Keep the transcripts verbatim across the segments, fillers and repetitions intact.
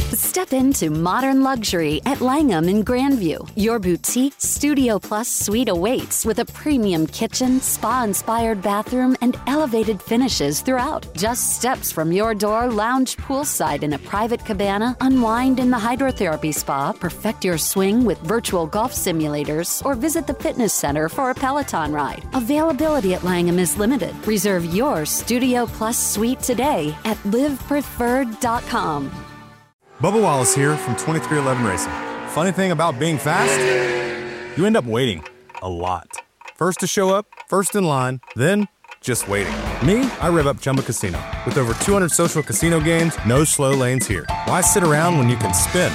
Step into modern luxury at Langham in Grandview. Your boutique Studio Plus suite awaits with a premium kitchen, spa-inspired bathroom, and elevated finishes throughout. Just steps from your door, lounge poolside in a private cabana, unwind in the hydrotherapy spa, perfect your swing with virtual golf simulators, or visit the fitness center for a Peloton ride. Availability at Langham is limited. Reserve your Studio Plus suite today at live preferred dot com. Bubba Wallace here from twenty-three eleven Racing. Funny thing about being fast, you end up waiting a lot. First to show up, first in line, then just waiting. Me, I rev up Chumba Casino. With over two hundred social casino games, no slow lanes here. Why sit around when you can spin?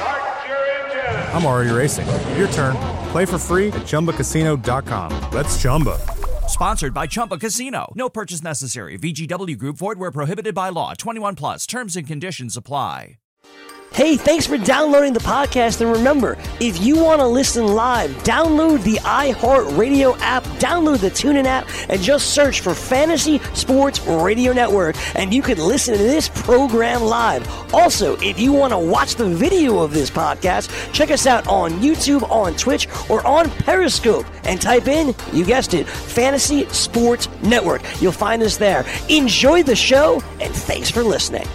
I'm already racing. Your turn. Play for free at chumba casino dot com. Let's Chumba. Sponsored by Chumba Casino. No purchase necessary. V G W Group. Void where prohibited by law. twenty-one plus. Terms and conditions apply. Hey, thanks for downloading the podcast, and remember, if you want to listen live, download the iHeartRadio app, download the TuneIn app, and just search for Fantasy Sports Radio Network, and you can listen to this program live. Also, if you want to watch the video of this podcast, check us out on YouTube, on Twitch, or on Periscope, and type in, you guessed it, Fantasy Sports Network. You'll find us there. Enjoy the show, and thanks for listening.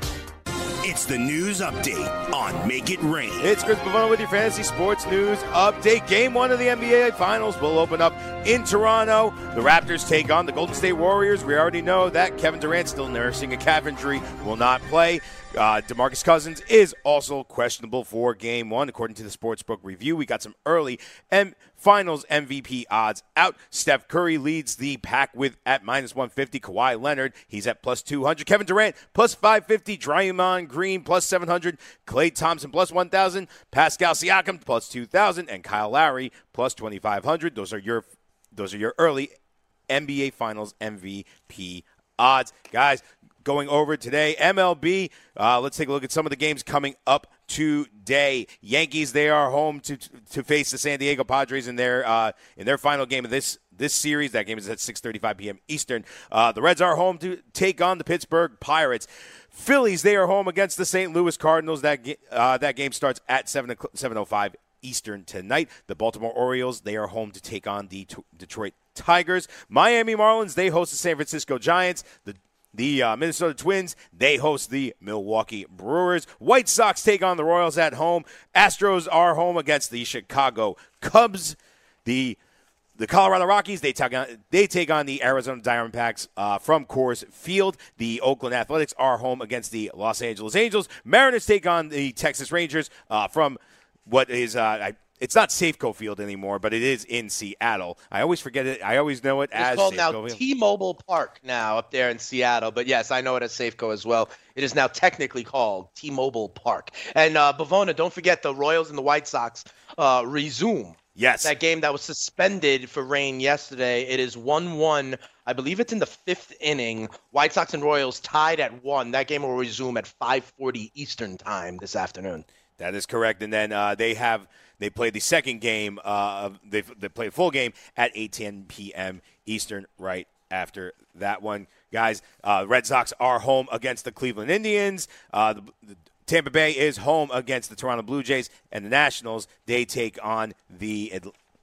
It's the news update on Make It Rain. It's Chris Pavone with your Fantasy Sports News Update. Game one of the N B A Finals will open up in Toronto. The Raptors take on the Golden State Warriors. We already know that Kevin Durant, still nursing a calf injury, will not play. Uh, DeMarcus Cousins is also questionable for Game one. According to the Sportsbook Review, we got some early M- Finals M V P odds out. Steph Curry leads the pack with at minus one fifty. Kawhi Leonard, he's at plus two hundred. Kevin Durant, plus five fifty. Draymond Green, plus seven hundred. Klay Thompson, plus one thousand. Pascal Siakam, plus two thousand. And Kyle Lowry, plus twenty-five hundred. Those are your, those are your early N B A Finals M V P odds. Guys, going over today, M L B, uh, let's take a look at some of the games coming up today. Yankees, they are home to to face the San Diego Padres in their uh, in their final game of this this series. That game is at six thirty-five p.m. Eastern. Uh, the Reds are home to take on the Pittsburgh Pirates. Phillies, they are home against the Saint Louis Cardinals. That uh, that game starts at seven oh five Eastern tonight. The Baltimore Orioles, they are home to take on the t- Detroit Tigers. Miami Marlins, they host the San Francisco Giants. The The uh, Minnesota Twins, they host the Milwaukee Brewers. White Sox take on the Royals at home. Astros are home against the Chicago Cubs. The the Colorado Rockies, they take on, they take on the Arizona Diamondbacks uh, from Coors Field. The Oakland Athletics are home against the Los Angeles Angels. Mariners take on the Texas Rangers uh, from what is uh, – I It's not Safeco Field anymore, but it is in Seattle. I always forget it. I always know it it's as called Safeco now Field. T-Mobile Park now up there in Seattle. But, yes, I know it as Safeco as well. It is now technically called T-Mobile Park. And, uh, Bavona, don't forget the Royals and the White Sox uh, resume. Yes. That game that was suspended for rain yesterday. It is one one. I believe it's in the fifth inning. White Sox and Royals tied at one. That game will resume at five forty Eastern time this afternoon. That is correct. And then uh, they have – They played the second game. Uh, they they played a full game at eight ten p.m. Eastern right after that one. Guys, uh, Red Sox are home against the Cleveland Indians. Uh, the, the Tampa Bay is home against the Toronto Blue Jays. And the Nationals, they take on the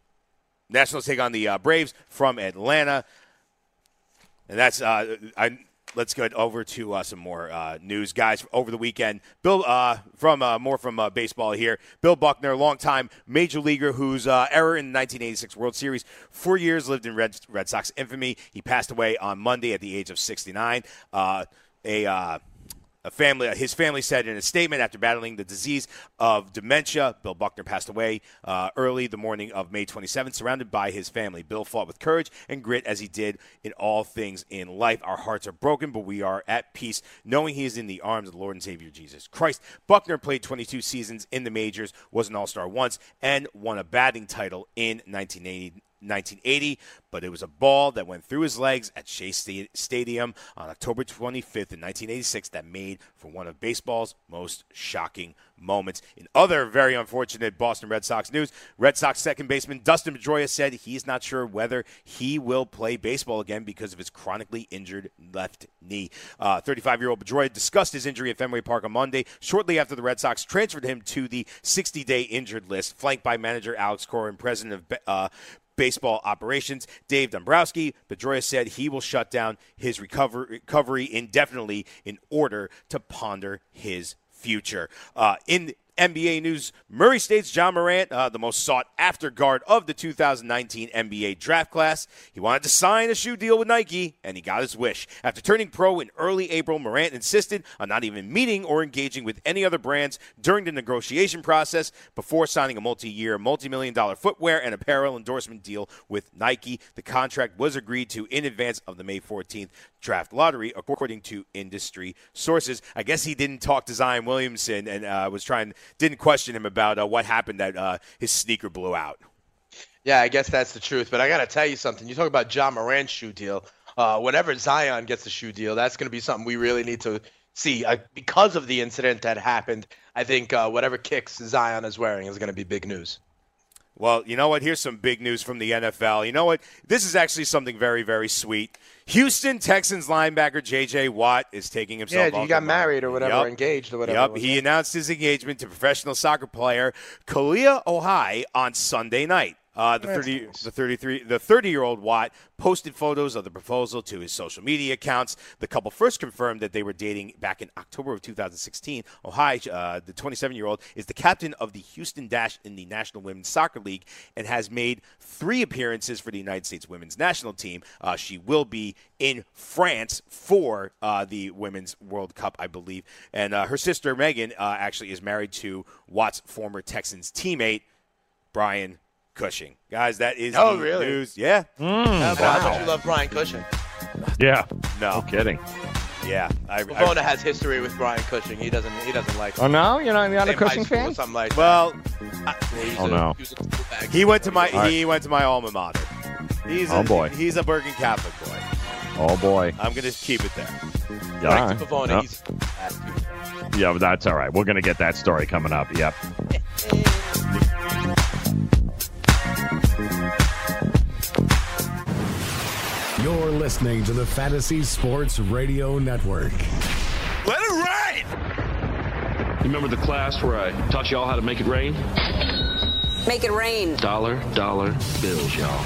– Nationals take on the uh, Braves from Atlanta. And that's uh, – I. Let's get over to uh, some more uh, news, guys. Over the weekend, Bill uh, from uh, more from uh, baseball here. Bill Buckner, longtime major leaguer, whose uh, error in the nineteen eighty-six World Series, four years lived in Red, Red Sox infamy. He passed away on Monday at the age of sixty-nine. Uh, a uh, A family, his family said in a statement after battling the disease of dementia, Bill Buckner passed away uh, early the morning of May twenty-seventh, surrounded by his family. Bill fought with courage and grit as he did in all things in life. Our hearts are broken, but we are at peace, knowing he is in the arms of the Lord and Savior Jesus Christ. Buckner played twenty-two seasons in the majors, was an all-star once, and won a batting title in nineteen eighty. nineteen eighty, but it was a ball that went through his legs at Shea Sta- Stadium on October twenty-fifth in nineteen eighty-six that made for one of baseball's most shocking moments. In other very unfortunate Boston Red Sox news, Red Sox second baseman Dustin Pedroia said he's not sure whether he will play baseball again because of his chronically injured left knee. Uh, thirty-five-year-old Pedroia discussed his injury at Fenway Park on Monday, shortly after the Red Sox transferred him to the sixty-day injured list, flanked by manager Alex Cora and president of uh, baseball operations Dave Dombrowski. Pedroia said he will shut down his recover- recovery indefinitely in order to ponder his future. Uh, in N B A news, Murray State's Ja Morant, uh, the most sought-after guard of the two thousand nineteen N B A draft class. He wanted to sign a shoe deal with Nike, and he got his wish. After turning pro in early April, Morant insisted on not even meeting or engaging with any other brands during the negotiation process before signing a multi-year, multi-million dollar footwear and apparel endorsement deal with Nike. The contract was agreed to in advance of the May fourteenth draft lottery, according to industry sources. I guess he didn't talk to Zion Williamson and uh, was trying, didn't question him about uh, what happened that uh, his sneaker blew out. Yeah, I guess that's the truth. But I got to tell you something. You talk about Ja Morant's shoe deal. Uh, whenever Zion gets a shoe deal, that's going to be something we really need to see. Uh, because of the incident that happened, I think uh, whatever kicks Zion is wearing is going to be big news. Well, you know what? Here's some big news from the N F L. You know what? This is actually something very, very sweet. Houston Texans linebacker J J. Watt is taking himself Yeah, off he got the married or whatever, yep. or engaged or whatever. Yep, he it? announced his engagement to professional soccer player Kalia Ohai on Sunday night. Uh, the thirty, nice. the thirty-three, the thirty-year-old Watt posted photos of the proposal to his social media accounts. The couple first confirmed that they were dating back in October of two thousand sixteen. Ohai, uh, the twenty-seven-year-old, is the captain of the Houston Dash in the National Women's Soccer League and has made three appearances for the United States Women's National Team. Uh, she will be in France for uh, the Women's World Cup, I believe. And uh, her sister Megan uh, actually is married to Watt's former Texans teammate Brian Cushing. Guys, that is oh, the really? news. Yeah. Mm, wow. How much you love Brian Cushing? Yeah. No. No kidding. Yeah. I, Bavona has history with Brian Cushing. He doesn't He doesn't like him. Oh, no? You're not, you're not Same a Cushing fan? Something like well, I, oh, a, no. He, he went to my right. he went to my alma mater. He's oh, a, boy. He's a Bergen Catholic boy. Oh, boy. I'm going to keep it there. Yeah. Right. Bavona, Yep. he's yeah, but that's all right. We're going to get that story coming up. Yep. You're listening to the Fantasy Sports Radio Network. Let it rain! You remember the class where I taught y'all how to make it rain? Make it rain. Dollar, dollar bills, y'all.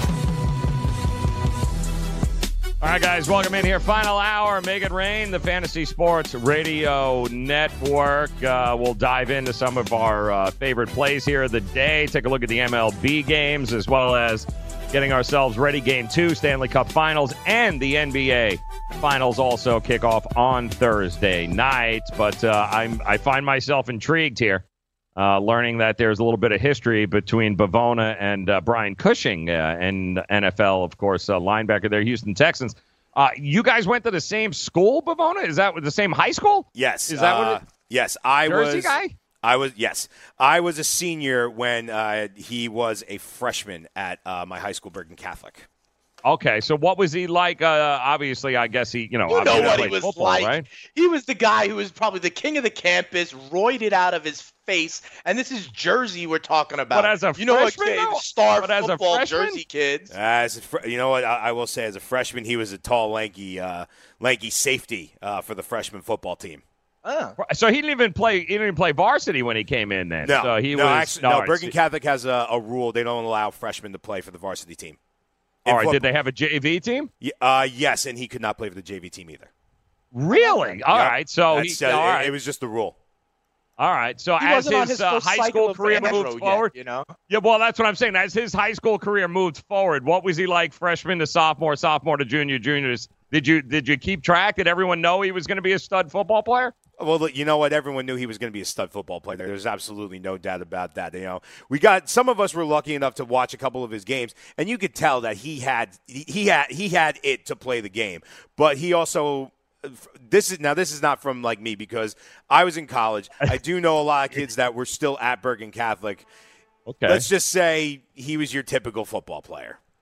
All right, guys, welcome in here. Final hour, Make It Rain, the Fantasy Sports Radio Network. Uh, we'll dive into some of our uh, favorite plays here of the day, take a look at the M L B games, as well as getting ourselves ready. Game two, Stanley Cup Finals, and the N B A Finals also kick off on Thursday night. But uh, I'm, I find myself intrigued here, uh, learning that there's a little bit of history between Bavona and uh, Brian Cushing, uh, and N F L, of course, uh, linebacker there, Houston Texans. Uh, you guys went to the same school, Bavona? Is that the same high school? Yes. Is that uh, what it, yes, I Jersey was. guy? I was yes, I was a senior when uh, he was a freshman at uh, my high school, Bergen Catholic. Okay, so what was he like? Uh, obviously, I guess he, you know, You know what he played was football, like. Right? He was the guy who was probably the king of the campus, roided out of his face, and this is Jersey we're talking about. But as a you know what, freshman, kid, though? star But as a football freshman? Jersey kids. Uh, as a fr- you know what, I, I will say, as a freshman, he was a tall, lanky, uh, lanky safety uh, for the freshman football team. Oh. So he didn't even play. He didn't even play varsity when he came in. Then No, so he no, was. actually, no. Bergen Catholic has a, a rule; they don't allow freshmen to play for the varsity team. All right, football. did they have a J V team? Yeah, uh, yes, and he could not play for the J V team either. Really? All Yep. right. So he, That's, uh, all it, right. it was just the rule. All right. So He as wasn't on his, his uh, first high cycle school of career Astro moved yet, forward, you know? yeah. Well, that's what I'm saying. As his high school career moved forward, what was he like, freshman to sophomore, sophomore to junior, juniors? Did you did you keep track? Did everyone know he was going to be a stud football player? Well, look, you know what? Everyone knew he was going to be a stud football player. There's absolutely no doubt about that. You know, we got some of us were lucky enough to watch a couple of his games, and you could tell that he had he had he had it to play the game. But he also this is now this is not from like me because I was in college. I do know a lot of kids that were still at Bergen Catholic. Okay, let's just say he was your typical football player.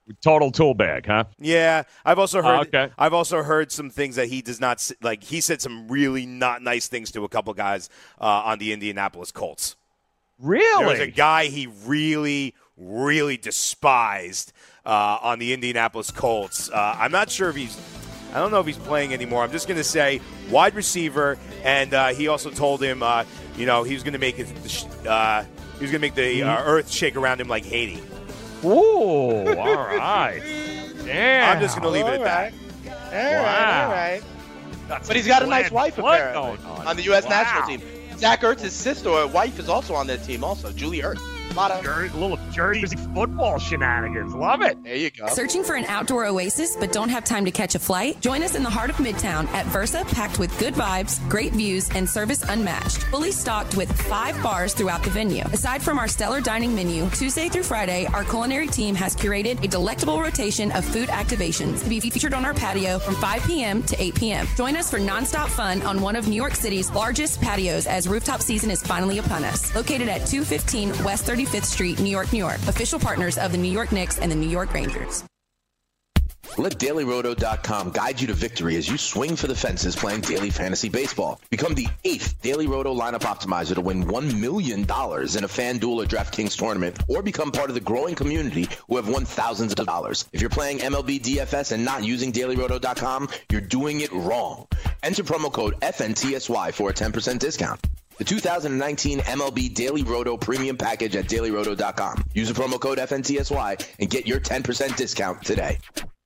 Total tool bag, huh? Yeah, I've also heard. Oh, okay. I've also heard some things that he does not s- like. He said some really not nice things to a couple guys uh, on the Indianapolis Colts. Really? There was a guy he really, really despised uh, on the Indianapolis Colts. Uh, I'm not sure if he's. I don't know if he's playing anymore. I'm just going to say wide receiver, and uh, he also told him, uh, you know, he was going to make it. Uh, he was going to make the uh, earth shake around him like Haiti. Ooh, all right. Damn. I'm just going to leave it at that. All right, all right. But he's got a nice wife, apparently, on? on the U S wow. national team. Zach Ertz's sister or wife is also on that team, also, Julie Ertz. A lot of Jer- little Jersey football shenanigans. Love it. There you go. Searching for an outdoor oasis but don't have time to catch a flight? Join us in the heart of Midtown at Versa, packed with good vibes, great views, and service unmatched. Fully stocked with five bars throughout the venue. Aside from our stellar dining menu, Tuesday through Friday, our culinary team has curated a delectable rotation of food activations to be featured on our patio from five p.m. to eight p.m. Join us for nonstop fun on one of New York City's largest patios as rooftop season is finally upon us. Located at two fifteen West thirty-fifth Street, New York, New York. Official partners of the New York Knicks and the New York Rangers. Let Daily Roto dot com guide you to victory as you swing for the fences playing daily fantasy baseball. Become the eighth Daily Roto lineup optimizer to win one million dollars in a FanDuel or DraftKings tournament, or become part of the growing community who have won thousands of dollars. If you're playing M L B D F S and not using Daily Roto dot com, you're doing it wrong. Enter promo code F N T S Y for a ten percent discount. The two thousand nineteen M L B Daily Roto Premium Package at Daily Roto dot com. Use the promo code F N T S Y and get your ten percent discount today.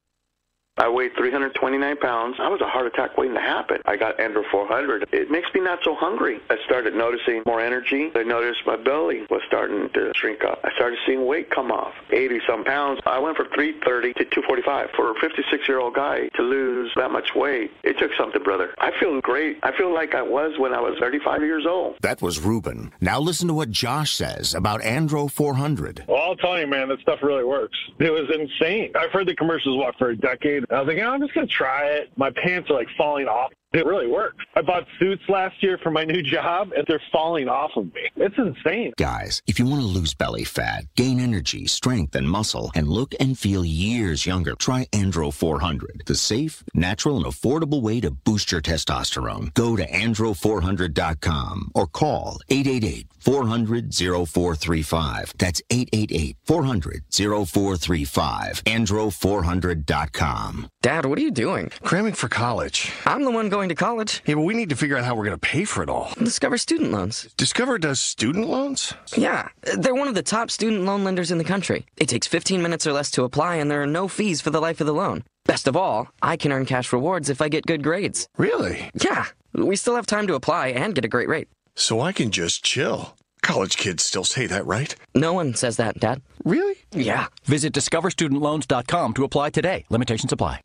I weighed three hundred twenty-nine pounds. I was a heart attack waiting to happen. I got Andro four hundred. It makes me not so hungry. I started noticing more energy. I noticed my belly was starting to shrink up. I started seeing weight come off. eighty-some pounds. I went from three thirty to two forty-five. For a fifty-six-year-old guy to lose that much weight, it took something, brother. I feel great. I feel like I was when I was thirty-five years old. That was Ruben. Now listen to what Josh says about Andro four hundred. Well, I'll tell you, man, that stuff really works. It was insane. I've heard the commercials, what, for a decade. I was like, oh, I'm just going to try it. My pants are like falling off. It really works. I bought suits last year for my new job, and they're falling off of me. It's insane. Guys, if you want to lose belly fat, gain energy, strength, and muscle, and look and feel years younger, try Andro four hundred, the safe, natural, and affordable way to boost your testosterone. Go to andro four hundred dot com or call eight eight eight, four hundred, oh four three five. That's eight eight eight, four hundred, oh four three five. andro four hundred dot com. Dad, what are you doing? Cramming for college. I'm the one going to college. Yeah, but we need to figure out how we're going to pay for it all. Discover Student Loans. Discover does student loans? Yeah, they're one of the top student loan lenders in the country. It takes fifteen minutes or less to apply, and there are no fees for the life of the loan. Best of all, I can earn cash rewards if I get good grades. Really? Yeah, we still have time to apply and get a great rate. So I can just chill. College kids still say that, right? No one says that, Dad. Really? Yeah. Visit discover student loans dot com to apply today. Limitations apply.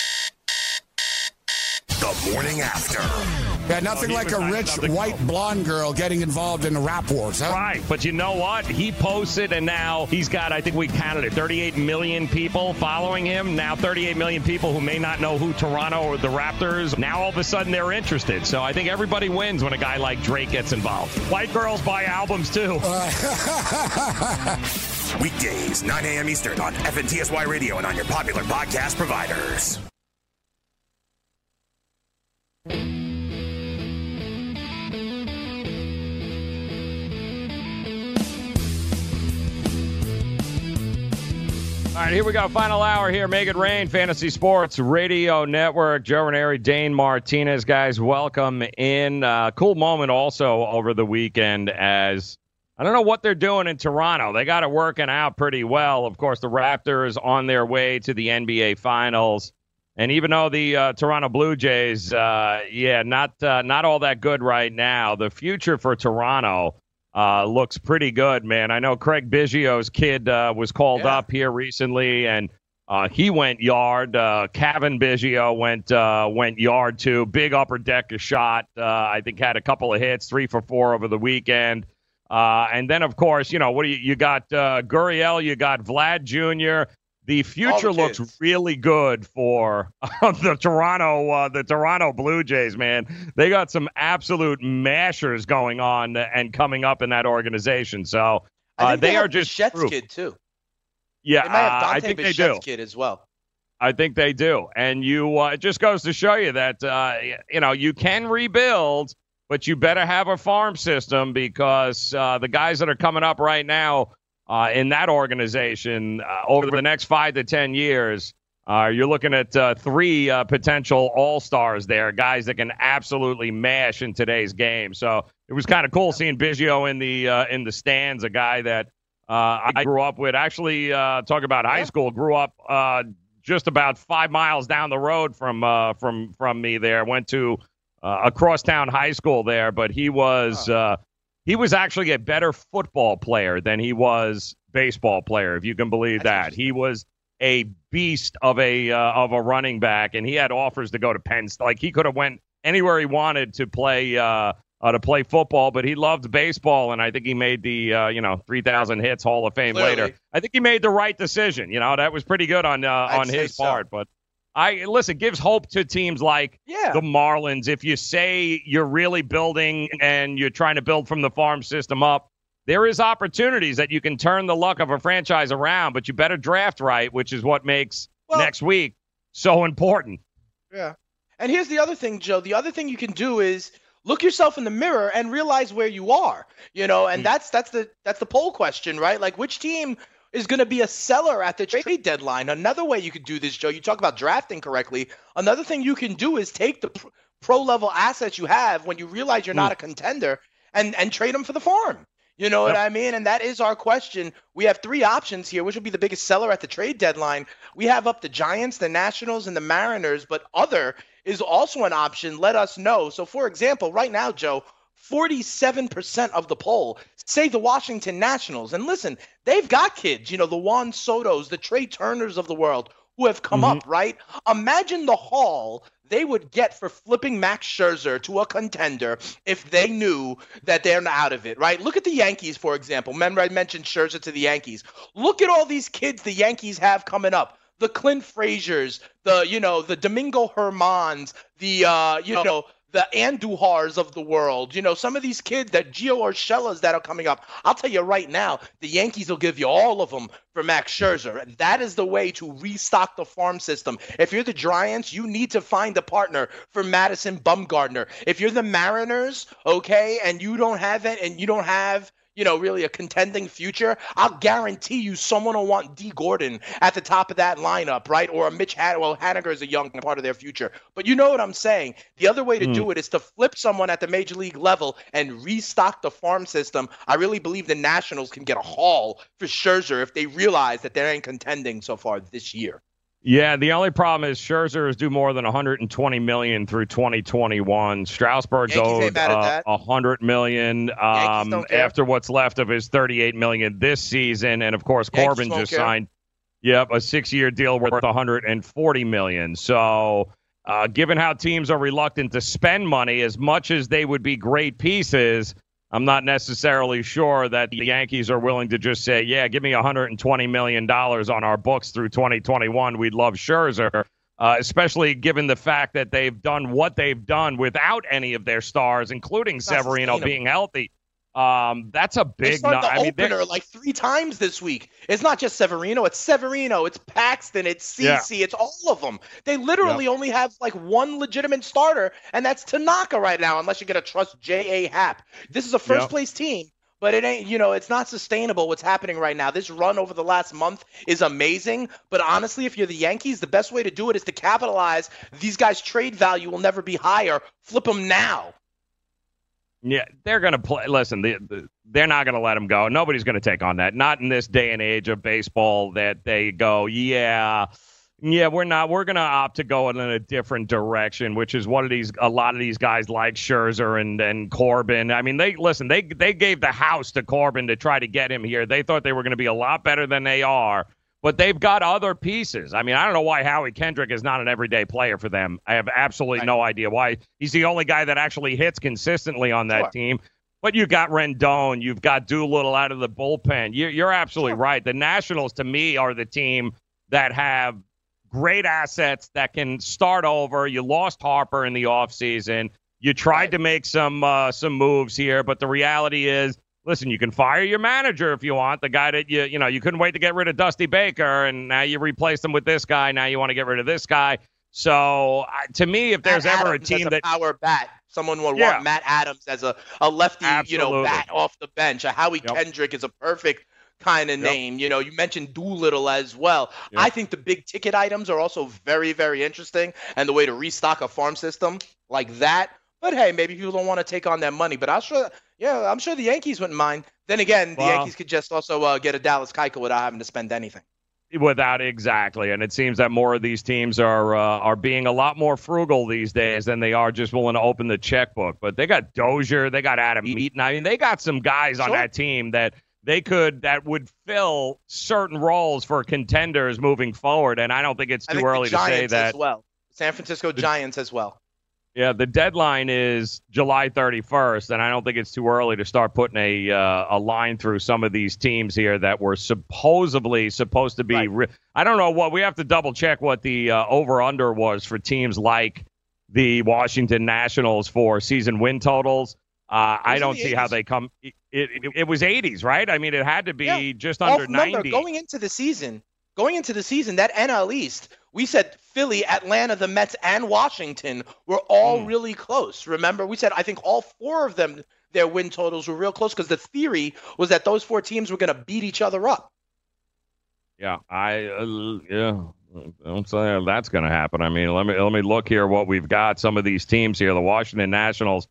The morning after. Yeah, nothing like a rich, white, blonde girl getting involved in the rap wars, huh? Right, but you know what? He posted, and now he's got, I think we counted it, thirty-eight million people following him. Now thirty-eight million people who may not know who Toronto or the Raptors, now all of a sudden they're interested. So I think everybody wins when a guy like Drake gets involved. White girls buy albums, too. Uh, Weekdays, nine a.m. Eastern on F N T S Y Radio and on your popular podcast providers. All right, here we go. Final hour here. Make It Rain, Fantasy Sports Radio Network. Joe Ranieri, Dane Martinez. Guys, welcome in. Uh, cool moment also over the weekend as I don't know what they're doing in Toronto. They got it working out pretty well. Of course, the Raptors on their way to the N B A Finals. And even though the uh, Toronto Blue Jays, uh, yeah, not uh, not all that good right now, the future for Toronto Uh, looks pretty good, man. I know Craig Biggio's kid uh, was called yeah. up here recently, and uh, he went yard. Uh, Kevin Biggio went uh, went yard too. Big upper decker shot. Uh, I think had a couple of hits, three for four over the weekend. Uh, and then, of course, you know what do you, you got? Uh, Gurriel, you got Vlad Junior The future the looks really good for uh, the Toronto uh, the Toronto Blue Jays, man. They got some absolute mashers going on and coming up in that organization. So uh, I think they, they are just Bichette's kid too. Yeah, they might have uh, Dante I think they Bichette's do. kid as well. I think they do. And you, uh, it just goes to show you that, uh, you know, you can rebuild, but you better have a farm system because uh, the guys that are coming up right now uh, in that organization uh, over the next five to ten years, uh, you're looking at uh, three uh, potential all-stars there, guys that can absolutely mash in today's game. So it was kind of cool seeing Biggio in the uh, in the stands, a guy that uh, I grew up with. Actually, uh, talk about high school, grew up uh, just about five miles down the road from uh, from from me there. Went to uh, a crosstown high school there, but he was uh, he was actually a better football player than he was baseball player, if you can believe that. He was a beast of a uh, of a running back, and he had offers to go to Penn State. Like he could have went anywhere he wanted to play uh, uh, to play football, but he loved baseball, and I think he made the uh, you know three thousand hits Hall of Fame Clearly. later. I think he made the right decision. You know that was pretty good on uh, on say his so. part. But I listen, gives hope to teams like Yeah. the Marlins. If you say you're really building and you're trying to build from the farm system up, there is opportunities that you can turn the luck of a franchise around, but you better draft right, which is what makes Well- next week so important. Yeah. And here's the other thing, Joe. The other thing you can do is look yourself in the mirror and realize where you are. You know, and that's that's the that's the poll question, right? Like which team is going to be a seller at the trade deadline? Another way you could do this, Joe, you talk about drafting correctly. Another thing you can do is take the pr- pro level assets you have when you realize you're not a contender and and trade them for the farm. You know what I mean? And that is our question. We have three options here. Which will be the biggest seller at the trade deadline? We have up the Giants, the Nationals, and the Mariners, but other is also an option. Let us know. So, for example, right now, Joe, forty-seven percent of the poll say the Washington Nationals. And listen, they've got kids, you know, the Juan Sotos, the Trey Turners of the world who have come Mm-hmm. up, right? Imagine the haul they would get for flipping Max Scherzer to a contender if they knew that they're not out of it, right? Look at the Yankees, for example. Remember I mentioned Scherzer to the Yankees. Look at all these kids the Yankees have coming up. The Clint Fraziers, the, you know, the Domingo Hermans, the, uh, you know, the Anduhars of the world. You know, some of these kids, that Gio Urshela's that are coming up. I'll tell you right now, the Yankees will give you all of them for Max Scherzer. That is the way to restock the farm system. If you're the Giants, you need to find a partner for Madison Bumgarner. If you're the Mariners, okay, and you don't have it, and you don't have, you know, really a contending future, I'll guarantee you someone will want D. Gordon at the top of that lineup, right? Or a Mitch Han- well, Haniger is a young part of their future. But you know what I'm saying. The other way to Mm. do it is to flip someone at the major league level and restock the farm system. I really believe the Nationals can get a haul for Scherzer if they realize that they ain't contending so far this year. Yeah, the only problem is Scherzer is due more than one hundred twenty million dollars through twenty twenty-one. Strasburg's Yankees ain't owed mad at uh, that. one hundred million dollars um, don't care. after what's left of his thirty-eight million dollars this season, and of course Yankees Corbin won't just care. signed, yep, a six-year deal worth one hundred forty million dollars. So, uh, given how teams are reluctant to spend money, as much as they would be great pieces, I'm not necessarily sure that the Yankees are willing to just say, yeah, give me one hundred twenty million dollars on our books through twenty twenty-one. We'd love Scherzer, uh, especially given the fact that they've done what they've done without any of their stars, including not Severino sustainable. being healthy. Um, that's a They big started no- the I mean, they're- opener like three times this week. It's not just Severino. It's Severino. It's Paxton. It's C C. It's all of them. They literally only have like one legitimate starter, and that's Tanaka right now, unless you're going to trust J A. Happ. This is a first-place team, but it ain't, you know, it's not sustainable what's happening right now. This run over the last month is amazing, but honestly, if you're the Yankees, the best way to do it is to capitalize. These guys' trade value will never be higher. Flip them now. Yeah, they're going to play. Listen, the, the, they're not going to let him go. Nobody's going to take on that. Not in this day and age of baseball that they go, yeah, yeah, we're not. We're going to opt to go in a different direction, which is what of these a lot of these guys like Scherzer and and Corbin. I mean, they listen. They they gave the house to Corbin to try to get him here. They thought they were going to be a lot better than they are. But they've got other pieces. I mean, I don't know why Howie Kendrick is not an everyday player for them. I have absolutely no idea why. He's the only guy that actually hits consistently on that Sure. team. But you've got Rendon. You've got Doolittle out of the bullpen. You're, you're absolutely Sure. right. The Nationals, to me, are the team that have great assets that can start over. You lost Harper in the offseason. You tried to make some uh, some moves here, but the reality is listen, you can fire your manager if you want, the guy that you, you know, you couldn't wait to get rid of Dusty Baker, and now you replace him with this guy. Now you want to get rid of this guy. So uh, to me, if there's Matt ever Adams a team as a that power bat, someone would Yeah. want Matt Adams as a, a lefty, Absolutely. you know, bat off the bench. A Howie Yep. Kendrick is a perfect kind of Yep. name. You know, you mentioned Doolittle as well. Yep. I think the big ticket items are also very, very interesting, and the way to restock a farm system like that. But hey, maybe people don't want to take on that money. But I'm sure, yeah, I'm sure the Yankees wouldn't mind. Then again, the Well- Yankees could just also uh, get a Dallas Keuchel without having to spend anything. Without exactly, and it seems that more of these teams are uh, are being a lot more frugal these days than they are just willing to open the checkbook. But they got Dozier, they got Adam Eaton. I mean, they got some guys on Sure. that team that they could that would fill certain roles for contenders moving forward. And I don't think it's I too think early the to say Giants that. as well. San Francisco Giants as well. Yeah, the deadline is July thirty-first, and I don't think it's too early to start putting a uh, a line through some of these teams here that were supposedly supposed to be. Right. Re- I don't know what we have to double check what the uh, over under was for teams like the Washington Nationals for season win totals. Uh, I in don't the see how eighties. they come. It, it, it was eighties, right? I mean, it had to be Yeah. just Well, under remember, ninety. going into the season, going into the season, that N L East, we said Philly, Atlanta, the Mets, and Washington were all Hmm. really close. Remember, we said I think all four of them, their win totals were real close because the theory was that those four teams were going to beat each other up. Yeah, I uh, yeah. Don't say that's going to happen. I mean, let me let me look here what we've got. Some of these teams here, the Washington Nationals,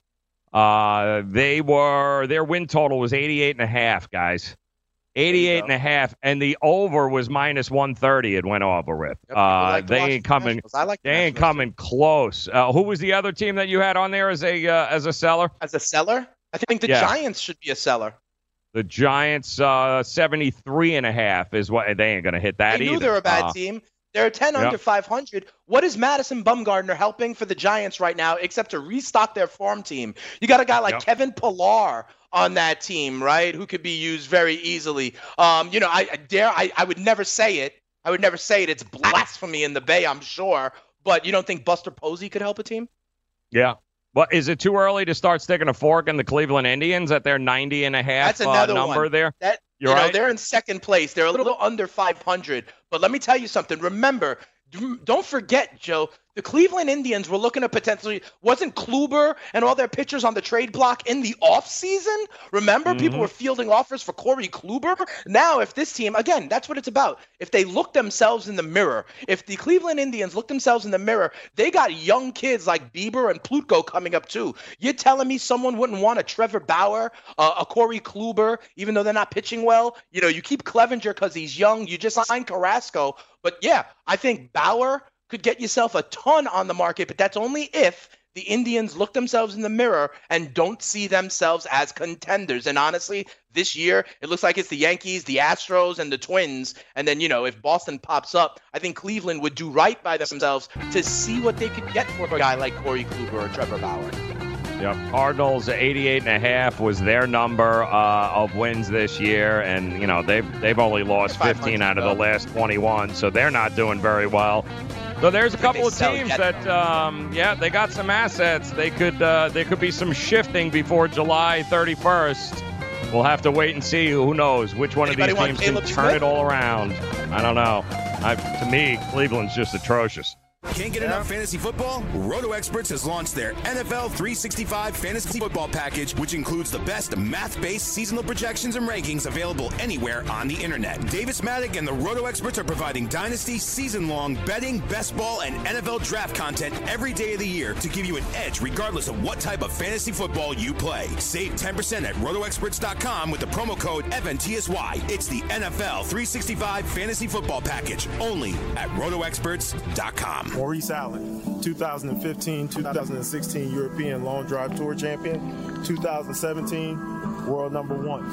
uh, they were their win total was eighty-eight and a half, guys. eighty-eight and a half, and the over was minus one thirty. It went over it. Yep, Uh, like the they ain't Washington coming. Nationals. I like the They ain't Nationals. coming close. Uh, who was the other team that you had on there as a uh, as a seller? As a seller, I think the Yeah. Giants should be a seller. The Giants, uh, seventy-three and a half is what they ain't going to hit that They either. knew they were a bad Uh, team. They're ten Yep. under five hundred. What is Madison Bumgarner helping for the Giants right now except to restock their farm team? You got a guy like Yep. Kevin Pillar on that team, right, who could be used very easily. Um, you know, I, I dare, I, I would never say it. I would never say it. It's blasphemy in the Bay, I'm sure. But you don't think Buster Posey could help a team? Yeah. Well, is it too early to start sticking a fork in the Cleveland Indians at their ninety and a half That's another uh, number one. there? That, You're you know, right. they're in second place. They're a little under five hundred. But let me tell you something. Remember, don't forget, Joe, the Cleveland Indians were looking to potentially, wasn't Kluber and all their pitchers on the trade block in the offseason? Remember, Mm-hmm. people were fielding offers for Corey Kluber? Now, if this team, again, that's what it's about. If they look themselves in the mirror, if the Cleveland Indians look themselves in the mirror, they got young kids like Bieber and Plutko coming up too. You're telling me someone wouldn't want a Trevor Bauer, uh, a Corey Kluber, even though they're not pitching well? You know, you keep Clevenger because he's young. You just signed Carrasco. But yeah, I think Bauer could get yourself a ton on the market, but that's only if the Indians look themselves in the mirror and don't see themselves as contenders. And honestly, this year, it looks like it's the Yankees, the Astros, and the Twins. And then, you know, if Boston pops up, I think Cleveland would do right by themselves to see what they could get for a guy like Corey Kluber or Trevor Bauer. Yep. Cardinals eighty-eight and a half was their number uh, of wins this year, and you know they've they've only lost fifteen out of the last twenty-one, so they're not doing very well. So there's a couple of teams that, um, yeah, they got some assets. They could uh, there could be some shifting before July thirty-first. We'll have to wait and see. Who knows which one Anybody of want these teams Caleb can turn Smith? it all around? I don't know. I, to me, Cleveland's just atrocious. Can't get enough fantasy football? Roto Experts has launched their N F L three sixty-five Fantasy Football Package, which includes the best math-based seasonal projections and rankings available anywhere on the internet. Davis Maddock and the Roto Experts are providing dynasty, season-long betting, best ball, and N F L draft content every day of the year to give you an edge regardless of what type of fantasy football you play. Save ten percent at roto experts dot com with the promo code F N T S Y. It's the N F L three sixty-five Fantasy Football Package, only at roto experts dot com. Maurice Allen, two thousand fifteen two thousand sixteen European Long Drive Tour Champion, two thousand seventeen World Number One.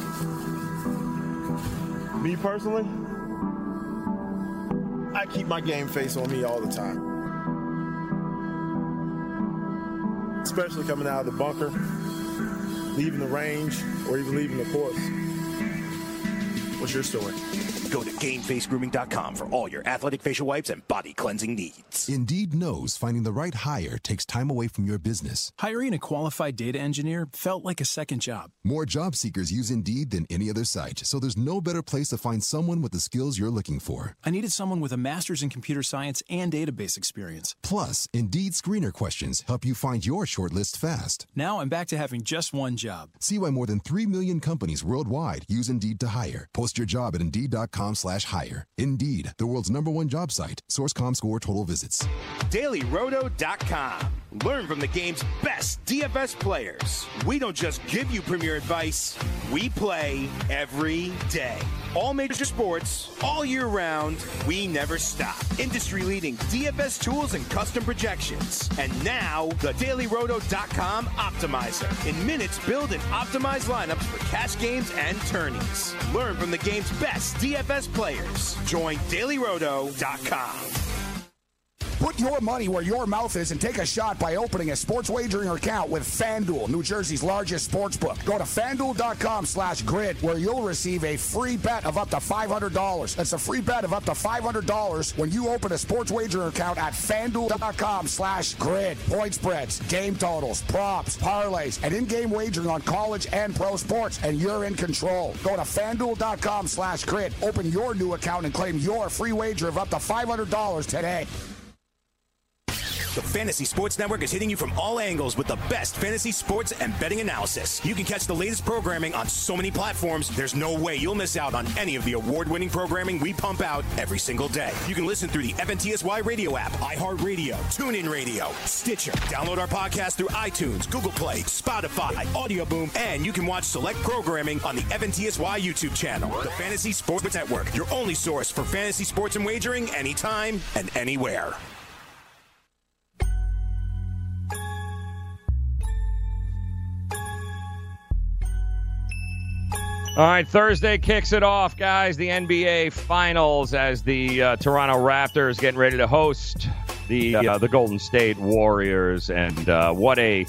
Me personally, I keep my game face on me all the time. Especially coming out of the bunker, leaving the range, or even leaving the course. What's your story? Go to game face grooming dot com for all your athletic facial wipes and body cleansing needs. Indeed knows finding the right hire takes time away from your business. Hiring a qualified data engineer felt like a second job. More job seekers use Indeed than any other site, so there's no better place to find someone with the skills you're looking for. I needed someone with a master's in computer science and database experience. Plus, Indeed screener questions help you find your shortlist fast. Now I'm back to having just one job. See why more than three million companies worldwide use Indeed to hire. Post your job at Indeed.com slash hire. Indeed, the world's number one job site. Source dot com score total visits. Daily Roto dot com. Learn from the game's best D F S players. We don't just give you premier advice, we play every day. All major sports, all year round, we never stop. Industry-leading D F S tools and custom projections. And now, the Daily Roto dot com Optimizer. In minutes, build and optimize lineups for cash games and tourneys. Learn from the game's best D F S players. Join Daily Roto dot com. Put your money where your mouth is and take a shot by opening a sports wagering account with FanDuel, New Jersey's largest sports book. Go to FanDuel.com slash grid where you'll receive a free bet of up to five hundred dollars. That's a free bet of up to five hundred dollars when you open a sports wagering account at FanDuel.com slash grid. Point spreads, game totals, props, parlays, and in-game wagering on college and pro sports, and you're in control. Go to FanDuel.com slash grid. Open your new account and claim your free wager of up to five hundred dollars today. The Fantasy Sports Network is hitting you from all angles with the best fantasy sports and betting analysis. You can catch the latest programming on so many platforms, there's no way you'll miss out on any of the award-winning programming we pump out every single day. You can listen through the F N T S Y radio app, iHeartRadio, TuneIn Radio, Stitcher. Download our podcast through iTunes, Google Play, Spotify, Audio Boom, and you can watch select programming on the F N T S Y YouTube channel. The Fantasy Sports Network, your only source for fantasy sports and wagering anytime and anywhere. All right, Thursday kicks it off, guys. The N B A Finals as the uh, Toronto Raptors getting ready to host the uh, the Golden State Warriors. And uh, what a,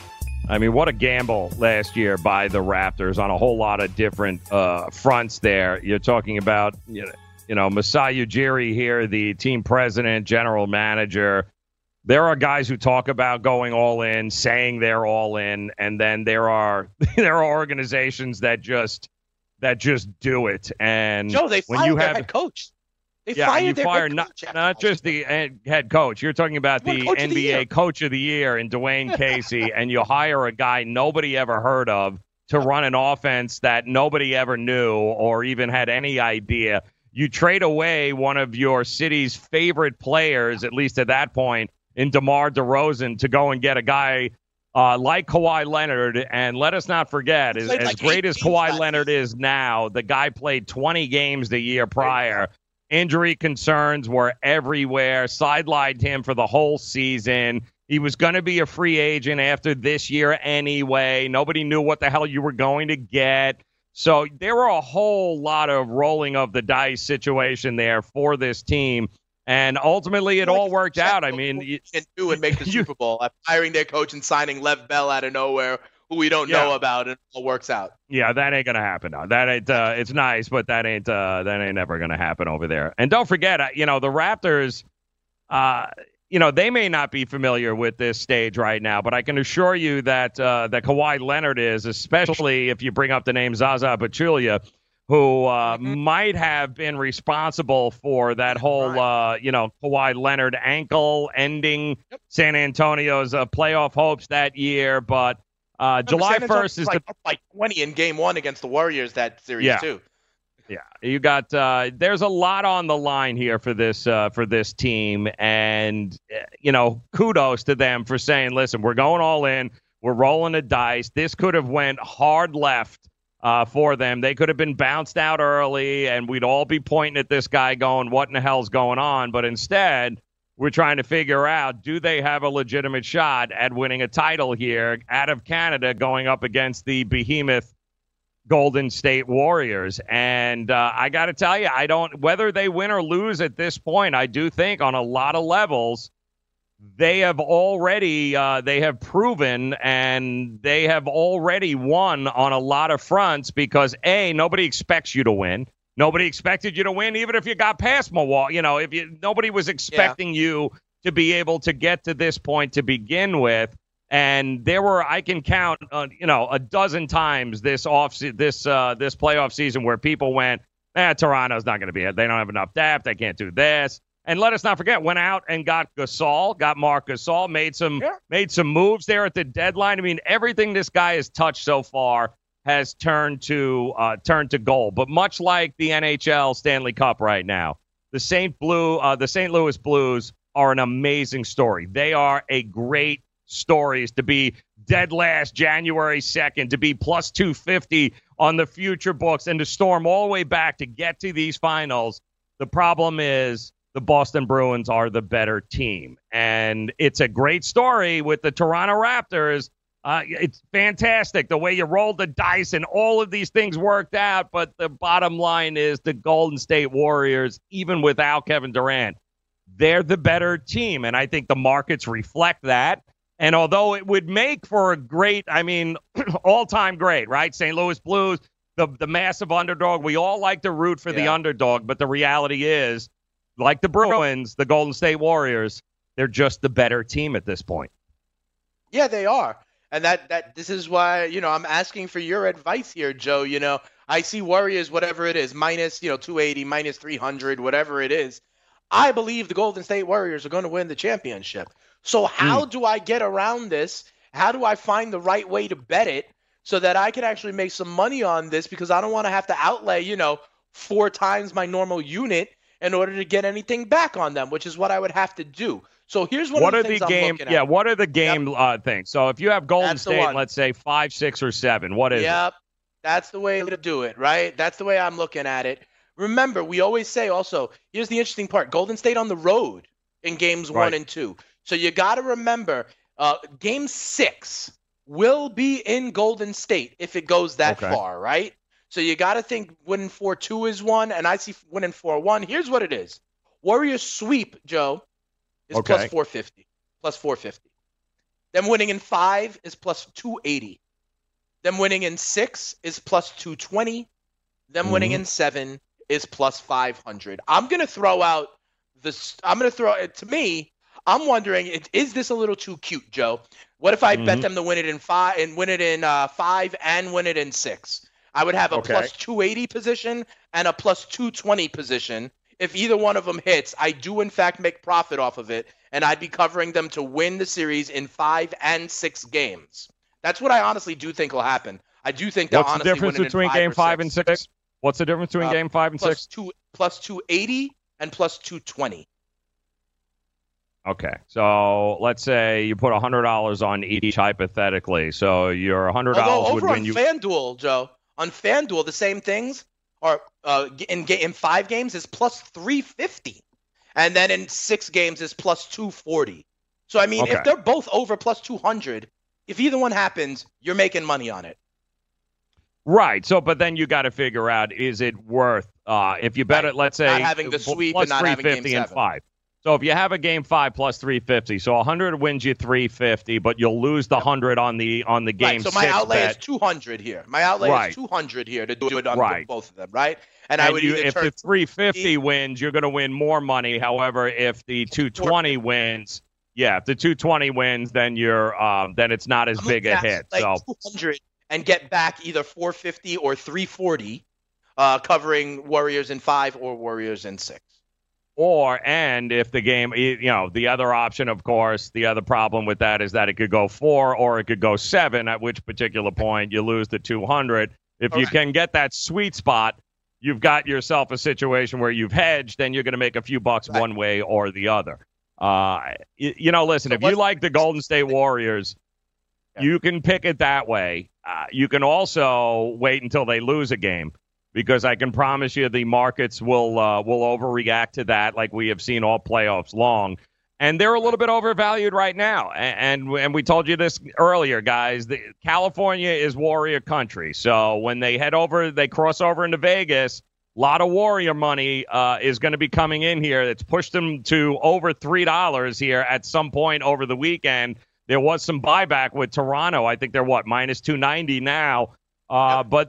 I mean, what a gamble last year by the Raptors on a whole lot of different uh, fronts there. You're talking about, you know, you know, Masai Ujiri here, the team president, general manager. There are guys who talk about going all in, saying they're all in, and then there are there are organizations that just that just do it. And Joe, they when fired you their have, head coach. They yeah, fired you their fire head not coach. not just the head coach. You're talking about the Coach N of the B A year. Coach of the Year in Dwayne Casey, and you hire a guy nobody ever heard of to run an offense that nobody ever knew or even had any idea. You trade away one of your city's favorite players, at least at that point, in DeMar DeRozan, to go and get a guy uh, like Kawhi Leonard. And let us not forget, as, as great as Kawhi Leonard is now, the guy played twenty games the year prior. Injury concerns were everywhere, sidelined him for the whole season. He was going to be a free agent after this year anyway. Nobody knew what the hell you were going to get. So there were a whole lot of rolling of the dice situation there for this team. And ultimately, it all worked out. I mean, you can do and make the Super Bowl after hiring their coach and signing Lev Bell out of nowhere, who we don't Yeah. know about, and it all works out. Yeah, that ain't gonna happen. No. That ain't. Uh, it's nice, but that ain't. Uh, that ain't ever gonna happen over there. And don't forget, uh, you know, the Raptors. Uh, you know, they may not be familiar with this stage right now, but I can assure you that uh, that Kawhi Leonard is, especially if you bring up the name Zaza Pachulia, who uh, Mm-hmm. might have been responsible for that whole, uh, you know, Kawhi Leonard ankle ending San Antonio's uh, playoff hopes that year. But uh, July San Antonio first is was like, the up by twenty in Game One against the Warriors that series Yeah. too. Yeah, you got. Uh, there's a lot on the line here for this uh, for this team, and uh, you know, kudos to them for saying, "Listen, we're going all in. We're rolling the dice. This could have went hard left uh, for them. They could have been bounced out early, and we'd all be pointing at this guy, going, "What in the hell's going on?" But instead, we're trying to figure out, do they have a legitimate shot at winning a title here out of Canada, going up against the behemoth Golden State Warriors. And uh, I got to tell you, I don't, whether they win or lose at this point, I do think on a lot of levels, they have already, uh, they have proven and they have already won on a lot of fronts because A, nobody expects you to win. Nobody expected you to win, even if you got past Milwaukee. You know, if you nobody was expecting yeah. you to be able to get to this point to begin with. And there were, I can count, uh, you know, a dozen times this off this uh, this playoff season where people went, eh, Toronto's not going to be it. They don't have enough depth. They can't do this. And let us not forget, went out and got Gasol, got Marc Gasol, made some yeah. made some moves there at the deadline. I mean, everything this guy has touched so far has turned to uh, turned to gold. But much like the N H L Stanley Cup right now, the Saint Blue, uh, the Saint Louis Blues are an amazing story. They are a great stories to be dead last January second, to be plus two fifty on the future books, and to storm all the way back to get to these finals. The problem is the Boston Bruins are the better team. And it's a great story with the Toronto Raptors. Uh, it's fantastic the way you rolled the dice and all of these things worked out. But the bottom line is the Golden State Warriors, even without Kevin Durant, they're the better team. And I think the markets reflect that. And although it would make for a great, I mean, all-time great, right? Saint Louis Blues, the, the massive underdog. We all like to root for yeah. the underdog, but the reality is, like the Bruins, the Golden State Warriors, they're just the better team at this point. Yeah, they are. And that, that this is why, you know, I'm asking for your advice here, Joe. You know, I see Warriors, whatever it is, minus, you know, two eighty, minus three hundred, whatever it is. I believe the Golden State Warriors are going to win the championship. So how mm. do I get around this? How do I find the right way to bet it so that I can actually make some money on this? Because I don't want to have to outlay, you know, four times my normal unit in order to get anything back on them, which is what I would have to do. So here's one what of the are things the I'm game, looking at. Yeah, what are the game yep. uh, things? So if you have Golden That's State, let's say five, six, or seven, what is yep. it? Yep, that's the way to do it, right? That's the way I'm looking at it. Remember, we always say also, here's the interesting part, Golden State on the road in games right. one and two. So you got to remember, uh, game six will be in Golden State if it goes that okay. far, right? So you got to think winning four two is one, and I see winning four one. Here's what it is. Warriors sweep, Joe, is okay. plus four fifty. Plus four fifty. Them winning in five is plus two eighty. Them winning in six is plus two twenty. Them mm-hmm. winning in seven is plus five hundred. I'm going to throw out this. I'm going to throw it to me. I'm wondering, is this a little too cute, Joe? What if I mm-hmm. bet them to win it in five and win it in uh, five and win it in six? I would have a okay. plus two eighty position and a plus two twenty position. If either one of them hits, I do in fact make profit off of it, and I'd be covering them to win the series in five and six games. That's what I honestly do think will happen. I do think they'll What's honestly the difference win between five game five six. and six? What's the difference between uh, game five and plus six? Two, plus two eighty and plus two twenty. Okay, so let's say you put one hundred dollars on each hypothetically. So your one hundred dollars Although would over win on you. FanDuel, Joe, on FanDuel, the same things are uh, in in five games is plus three fifty, and then in six games is plus two forty. So I mean, okay. if they're both over plus two hundred, if either one happens, you're making money on it. Right. So, but then you got to figure out, is it worth uh, if you bet right. it? Let's say not having the sweep and not having game seven. And five. So if you have a game five plus three fifty, so one hundred wins you three fifty, but you'll lose the one hundred on the on the game right, so my six outlay bet. is two hundred here. My outlay right. is two hundred here to do it on right. both of them, right? And, and I would you, either if turn the three fifty wins, you're going to win more money. However, if the two twenty wins, yeah, if the two twenty wins, then you're um, then it's not as I'm big a hit. Like so two hundred and get back either four fifty or three forty, uh, covering Warriors in five or Warriors in six. Or, and if the game, you know, the other option, of course, the other problem with that is that it could go four or it could go seven, at which particular point you lose the two hundred. If All you right. can get that sweet spot, you've got yourself a situation where you've hedged, then you're going to make a few bucks right. one way or the other. Uh, you, you know, listen, so if you like the Golden State Warriors, yeah. you can pick it that way. Uh, you can also wait until they lose a game. Because I can promise you the markets will uh, will overreact to that, like we have seen all playoffs long. And they're a little bit overvalued right now. And and, and we told you this earlier, guys. The, California is Warrior country. So when they head over, they cross over into Vegas, a lot of Warrior money uh, is going to be coming in here. It's pushed them to over three dollars here at some point over the weekend. There was some buyback with Toronto. I think they're, what, minus two ninety now. Uh, but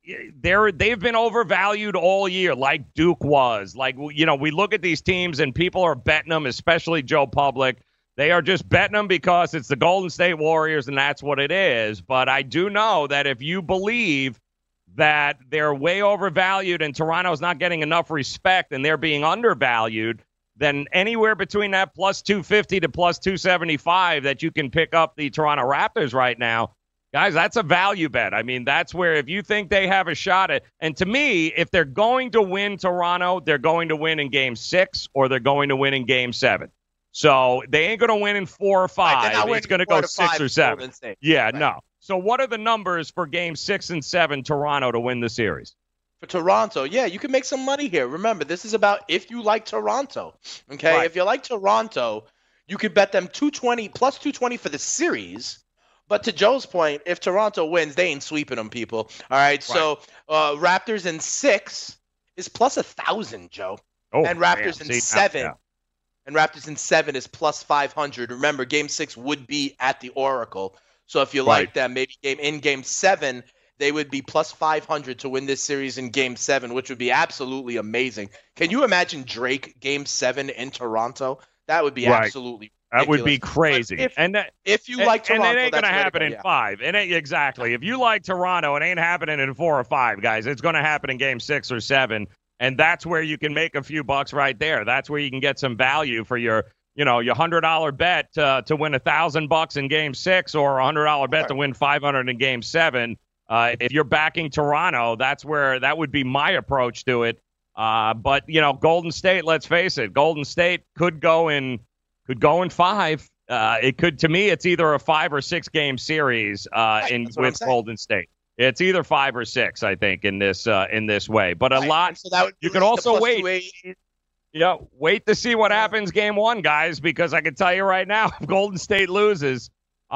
they're they've been overvalued all year, like Duke was. Like, you know, we look at these teams and people are betting them, especially Joe Public. They are just betting them because it's the Golden State Warriors, and that's what it is. But I do know that if you believe that they're way overvalued and Toronto's not getting enough respect and they're being undervalued, then anywhere between that plus two fifty to plus two seventy-five that you can pick up the Toronto Raptors right now, guys, that's a value bet. I mean, that's where if you think they have a shot at, and to me, if they're going to win Toronto, they're going to win in game six or they're going to win in game seven. So they ain't going to win in four or five. Right, it's going to go six or seven. Yeah, right. No. So what are the numbers for game six and seven Toronto to win the series? For Toronto, yeah, you can make some money here. Remember, this is about if you like Toronto. Okay, right. If you like Toronto, you could bet them two twenty plus two twenty for the series. But to Joe's point, if Toronto wins, they ain't sweeping them, people. All right, right. So uh, Raptors in six is plus a thousand, Joe. Oh, and Raptors man. in See, seven. yeah. And Raptors in seven is plus five hundred. Remember, game six would be at the Oracle. So if you Right. like them, maybe game in game seven, they would be plus five hundred to win this series in game seven, which would be absolutely amazing. Can you imagine Drake game seven in Toronto? That would be Right. absolutely That ridiculous. would be crazy. If, and that, if you and, like Toronto, and it ain't going to that's happen go, in yeah. five. It ain't, exactly. If you like Toronto, it ain't happening in four or five, guys. It's going to happen in game six or seven. And that's where you can make a few bucks right there. That's where you can get some value for your, you know, your one hundred dollars bet uh, to win one thousand bucks in game six or a one hundred dollars bet Right. to win five hundred in game seven. Uh, if you're backing Toronto, that's where that would be my approach to it. Uh, but, you know, Golden State, let's face it, Golden State could go in could go in five. Uh, it could, to me, it's either a five or six game series uh, Right, in that's what I'm with saying. Golden State. It's either five or six, I think, in this uh, in this way. But a Right. lot. And so that would You be could the also plus wait. two eighty. Yeah, wait to see what happens game one, guys, because I can tell you right now, if Golden State loses,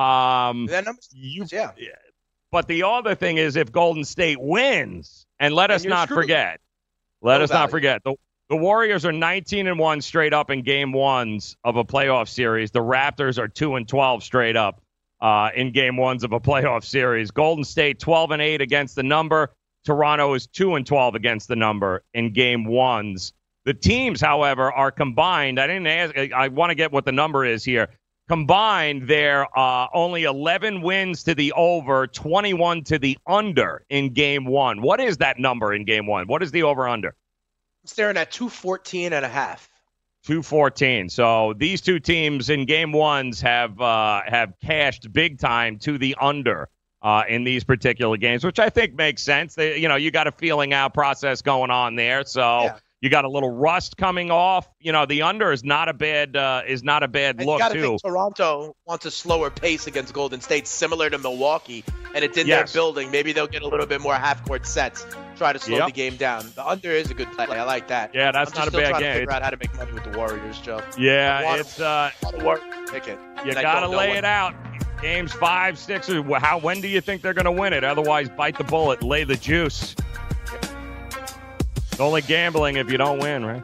um, That number's, you, yeah. but the other thing is if Golden State wins, and let And us you're not screwed. forget, let No us not value. forget, the, the Warriors are nineteen and one straight up in game ones of a playoff series. The Raptors are two and twelve straight up uh, in game ones of a playoff series. Golden State twelve and eight against the number. Toronto is two and twelve against the number in game ones. The teams, however, are combined. I didn't ask. I want to get what the number is here. Combined, they're uh, only eleven wins to the over, twenty-one to the under in game one. What is that number in game one? What is the over-under? I'm staring at two fourteen and a half. two fourteen. So these two teams in game ones have uh, have cashed big time to the under uh, in these particular games, which I think makes sense. They, you know, you got a feeling out process going on there, so Yeah. you got a little rust coming off. You know, the under is not a bad uh, is not a bad And look you got to too. think Toronto wants a slower pace against Golden State, similar to Milwaukee, and it's in Yes. their building. Maybe they'll get a little bit more half-court sets, try to slow Yep. the game down. The under is a good play. I like that. Yeah, that's I'm just not a still bad trying game. to figure out how to make money with the Warriors, Joe. Yeah, I want it's uh, to work. Pick it. you And I got to don't know lay what- it out. Games five, six, or how? When do you think they're going to win it? Otherwise, bite the bullet, lay the juice. It's only gambling if you don't win, right?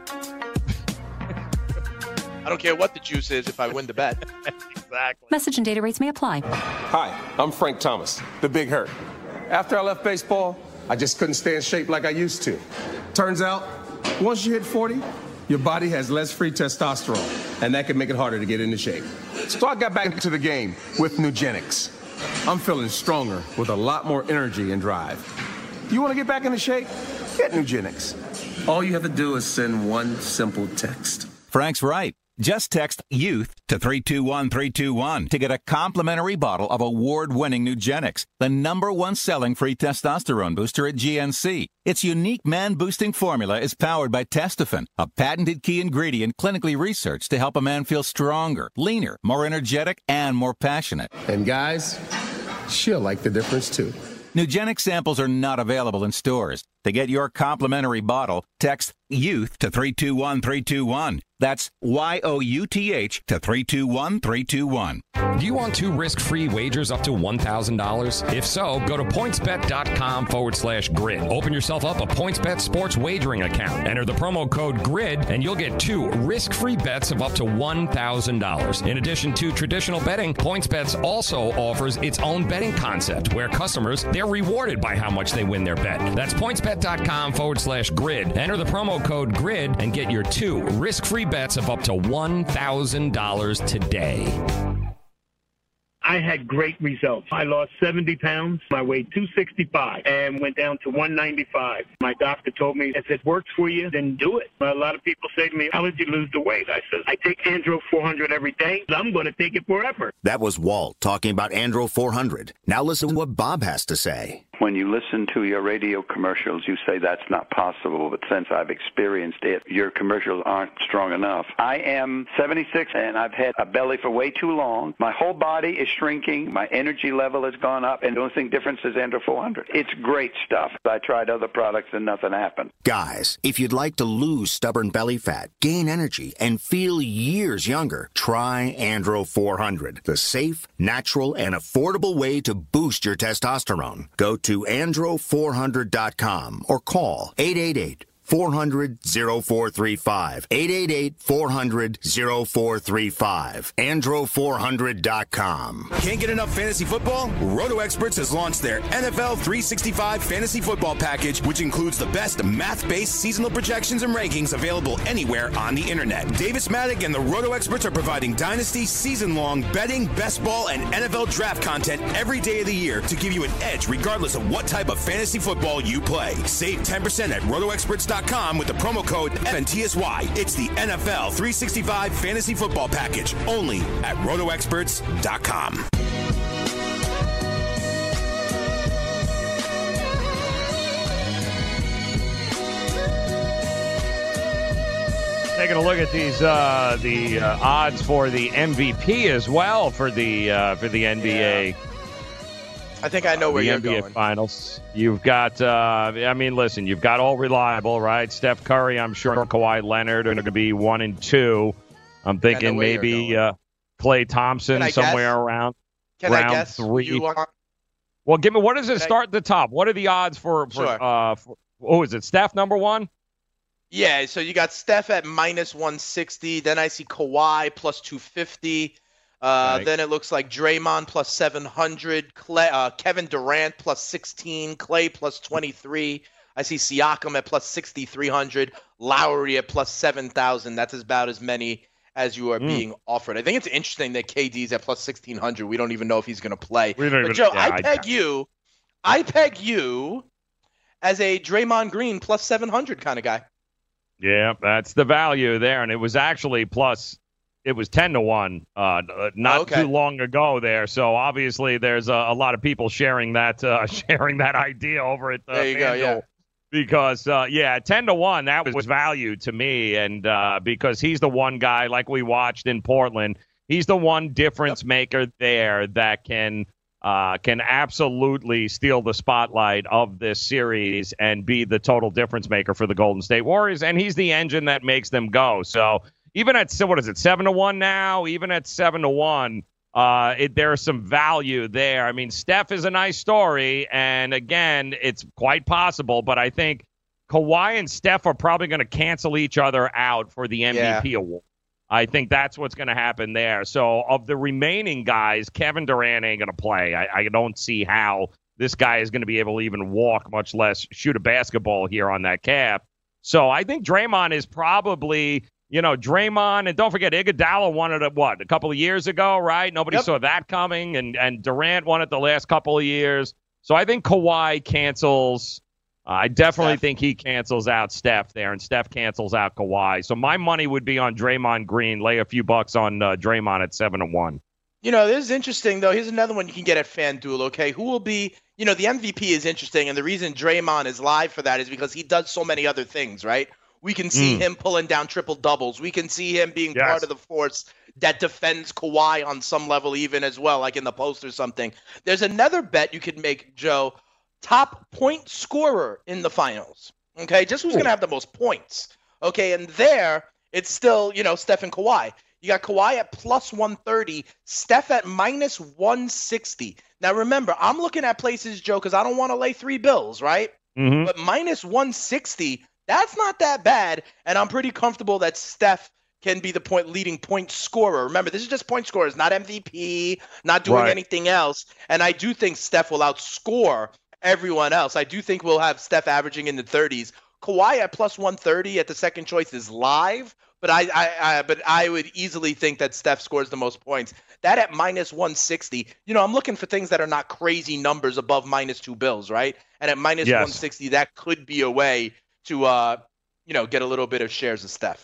I don't care what the juice is if I win the bet. Exactly. Message and data rates may apply. Hi, I'm Frank Thomas, the Big Hurt. After I left baseball, I just couldn't stay in shape like I used to. Turns out, once you hit forty, your body has less free testosterone, and that can make it harder to get into shape. So I got back into the game with Nugenics. I'm feeling stronger with a lot more energy and drive. You want to get back into shape? Get Nugenics. All you have to do is send one simple text. Frank's right. Just text YOUTH to three two one three two one to get a complimentary bottle of award-winning Nugenics, the number one selling free testosterone booster at G N C. Its unique man-boosting formula is powered by Testofen, a patented key ingredient clinically researched to help a man feel stronger, leaner, more energetic, and more passionate. And guys, she'll like the difference too. Nugenics samples are not available in stores. To get your complimentary bottle, text YOUTH to three two one three two one. That's Y O U T H to three two one three two one. Do you want two risk-free wagers up to one thousand dollars? If so, go to PointsBet.com forward slash grid. Open yourself up a PointsBet sports wagering account. Enter the promo code GRID, and you'll get two risk-free bets of up to one thousand dollars. In addition to traditional betting, PointsBet also offers its own betting concept, where customers, they're rewarded by how much they win their bet. That's PointsBet.com forward slash grid. Enter the promo code GRID and get your two risk-free bets of up to one thousand dollars today. I had great results. I lost seventy pounds. I weighed two sixty-five and went down to one ninety-five. My doctor told me, if it works for you, then do it. A lot of people say to me, how did you lose the weight? I said, I take Andro four hundred every day. I'm going to take it forever. That was Walt talking about Andro four hundred. Now listen to what Bob has to say. When you listen to your radio commercials, you say that's not possible, but since I've experienced it, your commercials aren't strong enough. I am seventy-six, and I've had a belly for way too long. My whole body is shrinking. My energy level has gone up, and the only thing difference is Andro four hundred. It's great stuff. I tried other products, and nothing happened. Guys, if you'd like to lose stubborn belly fat, gain energy, and feel years younger, try Andro four hundred, the safe, natural, and affordable way to boost your testosterone. Go to andro four hundred dot com or call eight eight eight, four hundred, oh four three five. eight eight eight, four hundred, oh four three five. andro four hundred dot com. Can't get enough fantasy football? Roto Experts has launched their N F L three sixty-five fantasy football package, which includes the best math-based seasonal projections and rankings available anywhere on the internet. Davis Maddock and the Roto Experts are providing dynasty, season-long betting, best ball, and N F L draft content every day of the year to give you an edge regardless of what type of fantasy football you play. Save ten percent at roto experts dot com with the promo code F N T S Y. It's the N F L three sixty-five fantasy football package only at roto experts dot com. Taking a look at these, uh, the uh, odds for the M V P as well for the uh, for the N B A. Yeah. I think I know where the you're N B A going. Finals. You've got, uh, I mean, listen, you've got all reliable, right? Steph Curry, I'm sure, Kawhi Leonard are going to be one and two. I'm thinking maybe uh, Klay Thompson somewhere guess? around Can round I guess three. You want? Well, give me, what does it Can start at the top? What are the odds for, for, Sure. uh, for oh, is it Steph number one? Yeah, so you got Steph at minus one sixty. Then I see Kawhi plus two fifty. Uh, Right. Then it looks like Draymond plus seven hundred. Clay, uh, Kevin Durant plus sixteen. Clay plus twenty-three. I see Siakam at plus sixty-three hundred. Lowry at plus seven thousand. That's about as many as you are Mm. being offered. I think it's interesting that K D's at plus sixteen hundred. We don't even know if he's going to play. We don't But even- Joe, yeah, I I- peg you. I peg you as a Draymond Green plus seven hundred kind of guy. Yeah, that's the value there. And it was actually plus, it was ten to one uh, not Okay. too long ago there. So obviously there's a, a lot of people sharing that uh, sharing that idea over at uh, There you go, FanDuel. yeah. Because, uh, yeah, ten to one, that was, was value to me. And uh, because he's the one guy, like we watched in Portland, he's the one difference maker there that can uh, can absolutely steal the spotlight of this series and be the total difference maker for the Golden State Warriors. And he's the engine that makes them go. So even at, what is it, seven to one now? Even at seven to one, uh, it, there's some value there. I mean, Steph is a nice story. And again, it's quite possible, but I think Kawhi and Steph are probably going to cancel each other out for the M V P Yeah. award. I think that's what's going to happen there. So of the remaining guys, Kevin Durant ain't going to play. I, I don't see how this guy is going to be able to even walk, much less shoot a basketball here on that calf. So I think Draymond is probably, you know, Draymond, and don't forget, Iguodala won it, at what, a couple of years ago, right? Nobody Yep. saw that coming, and, and Durant won it the last couple of years. So I think Kawhi cancels. Uh, I definitely Steph. think he cancels out Steph there, and Steph cancels out Kawhi. So my money would be on Draymond Green. Lay a few bucks on uh, Draymond at seven to one. You know, this is interesting, though. Here's another one you can get at FanDuel, okay? Who will be, you know, the M V P is interesting, and the reason Draymond is live for that is because he does so many other things, right? We can see Mm. him pulling down triple doubles. We can see him being Yes. part of the force that defends Kawhi on some level even as well, like in the post or something. There's another bet you could make, Joe. top point scorer in the finals. Okay, just who's going to have the most points. Okay, and there, it's still, you know, Steph and Kawhi. You got Kawhi at plus one thirty, Steph at minus one sixty. Now, remember, I'm looking at places, Joe, because I don't want to lay three bills, right? Mm-hmm. But minus one sixty, that's not that bad, and I'm pretty comfortable that Steph can be the point leading point scorer. Remember, this is just point scorers, not M V P, not doing Right. anything else. And I do think Steph will outscore everyone else. I do think we'll have Steph averaging in the thirties. Kawhi at plus one thirty at the second choice is live, but I, I, I but I would easily think that Steph scores the most points. That at minus one sixty, you know, I'm looking for things that are not crazy numbers above minus two bills, right? And at minus Yes. one sixty, that could be a way to, uh, you know, get a little bit of shares of Steph.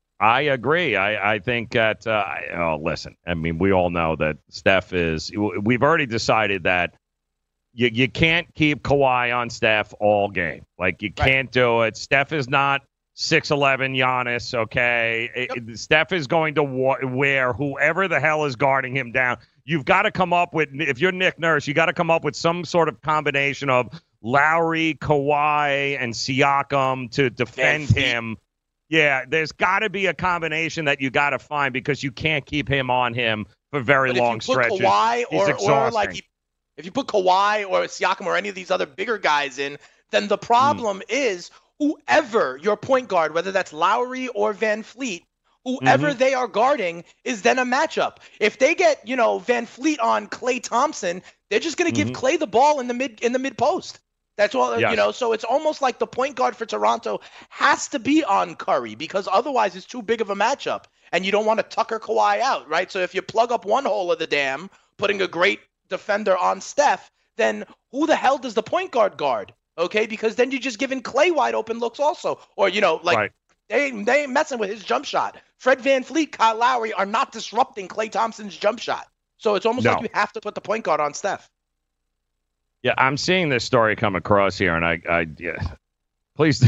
I agree. I, I think that, uh, oh, listen, I mean, we all know that Steph is, we've already decided that you, you can't keep Kawhi on Steph all game. Like, you can't do it. Steph is not six eleven Giannis, okay? It- it- Steph is going to wa- wear whoever the hell is guarding him down. You've got to come up with, if you're Nick Nurse, you got to come up with some sort of combination of Lowry, Kawhi, and Siakam to defend him. Yeah, there's got to be a combination that you got to find because you can't keep him on him for very But long if you put stretches. Kawhi He's or, or exhausting. like you- if you put Kawhi or Siakam or any of these other bigger guys in, then the problem is whoever your point guard, whether that's Lowry or Van Fleet, whoever Mhm. they are guarding is then a matchup. If they get, you know, Van Fleet on Klay Thompson, they're just going to Mhm. give Klay the ball in the mid in the mid post. That's all, Yes. you know, so it's almost like the point guard for Toronto has to be on Curry because otherwise it's too big of a matchup and you don't want to Tucker Kawhi out, right? So if you plug up one hole of the dam, putting a great defender on Steph, then who the hell does the point guard guard? Okay, because then you're just giving Klay wide open looks also. Or, you know, like Right. they, ain't, they ain't messing with his jump shot. Fred Van Fleet, Kyle Lowry are not disrupting Klay Thompson's jump shot. So it's almost No. like you have to put the point guard on Steph. Yeah, I'm seeing this story come across here, and I, I yeah, please,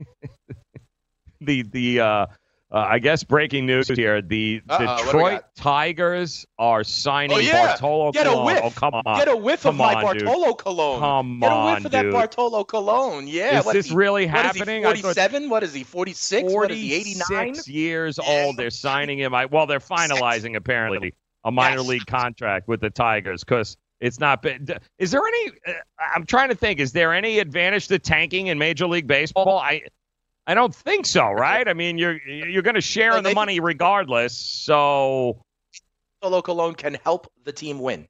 the the uh, uh, I guess breaking news here: the Uh-oh, what do we Detroit got? Tigers are signing Oh, yeah. Bartolo Get a Colon. whiff. Oh, come on, Get a whiff of Come my on, dude. Bartolo cologne. Come Get a on, whiff of that dude. Bartolo cologne. Yeah. Is what this he, really what is happening? he, I thought- forty-seven? What is he, forty-six? What is he, eighty-nine? forty-six years old. They're signing him. I, well, they're finalizing apparently a minor Yes. league contract with the Tigers because it's not been. Is there any? Uh, I'm trying to think. Is there any advantage to tanking in Major League Baseball? I, I don't think so. Right? I mean, you're you're going to share Well, in the they- money regardless. So Bartolo Colon can help the team win.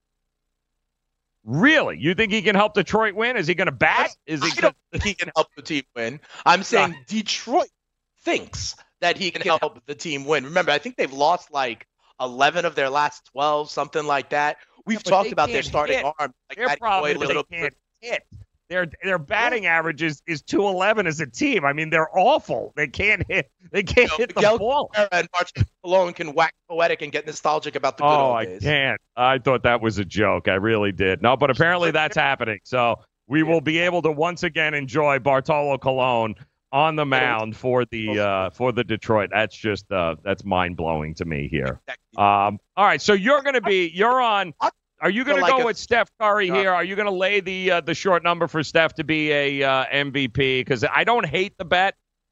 really, you think he can help Detroit win? Is he going to bat? Is he? I don't think he can help the team win. I'm saying Detroit thinks that he can help the team win. Remember, I think they've lost like eleven of their last twelve, something like that. We've but talked they about their can't starting hit. arm. Like Their Matty problem Boyd, is they little can't hit. Their their batting average is, is two eleven as a team. I mean, they're awful. They can't hit. They can't hit the Miguel ball. Cabrera and Bartolo Colon can wax poetic and get nostalgic about the good Oh, old I days. can't. I thought that was a joke. I really did. No, but apparently that's happening. So we will be able to once again enjoy Bartolo Colon on the mound for the uh, for the Detroit. That's just uh, that's mind blowing to me here. Um, all right, so you're going to be you're on. Are you going to Like go a- with Steph Curry here? Are you going to lay the uh, the short number for Steph to be a uh, M V P? Because I don't hate the bet.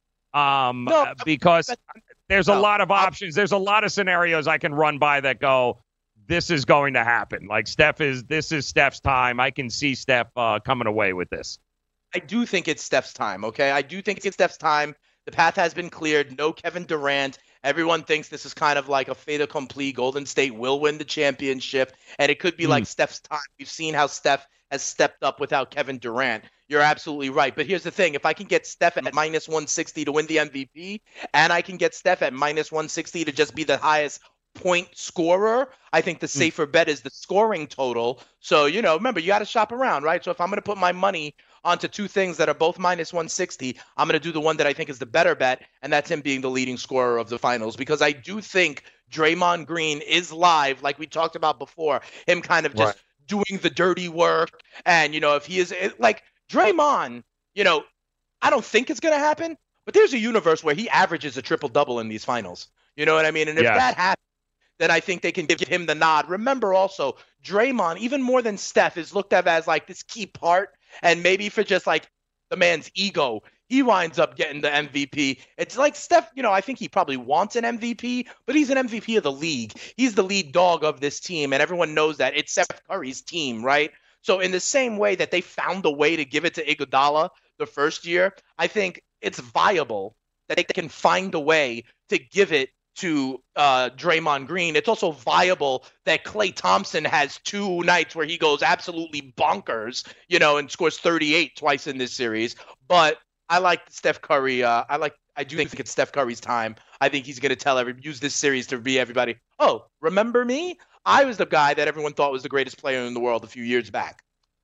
Um, No, uh, because there's a no, lot of I'm- options. There's a lot of scenarios I can run by that go, this is going to happen. Like Steph is, this is Steph's time. I can see Steph uh, coming away with this. I do think it's Steph's time, okay? I do think it's Steph's time. The path has been cleared. No Kevin Durant. Everyone thinks this is kind of like a fait accompli. Golden State will win the championship, and it could be Hmm. like Steph's time. We've seen how Steph has stepped up without Kevin Durant. You're absolutely right. But here's the thing. If I can get Steph at minus one sixty to win the M V P, and I can get Steph at minus one sixty to just be the highest point scorer, I think the safer bet is the scoring total. So, you know, remember, you got to shop around, right? So if I'm going to put my money onto two things that are both minus one sixty, I'm going to do the one that I think is the better bet, and that's him being the leading scorer of the finals, because I do think Draymond Green is live, like we talked about before, him kind of just Right. doing the dirty work. And, you know, if he is like Draymond, you know, I don't think it's going to happen, but there's a universe where he averages a triple double in these finals. You know what I mean? And if Yes. that happens, then I think they can give him the nod. Remember also, Draymond, even more than Steph, is looked at as like this key part And maybe for just like the man's ego, he winds up getting the M V P. It's like Steph, you know, I think he probably wants an M V P, but he's an M V P of the league. He's the lead dog of this team, and everyone knows that. It's Steph Curry's team, right? So in the same way that they found a way to give it to Iguodala the first year, I think it's viable that they can find a way to give it to uh, Draymond Green. It's also viable that Klay Thompson has two nights where he goes absolutely bonkers, you know, and scores thirty-eight twice in this series. But I like Steph Curry. Uh, I like. I do think it's Steph Curry's time. I think he's going to tell every use this series to be everybody. Oh, remember me? I was the guy that everyone thought was the greatest player in the world a few years back.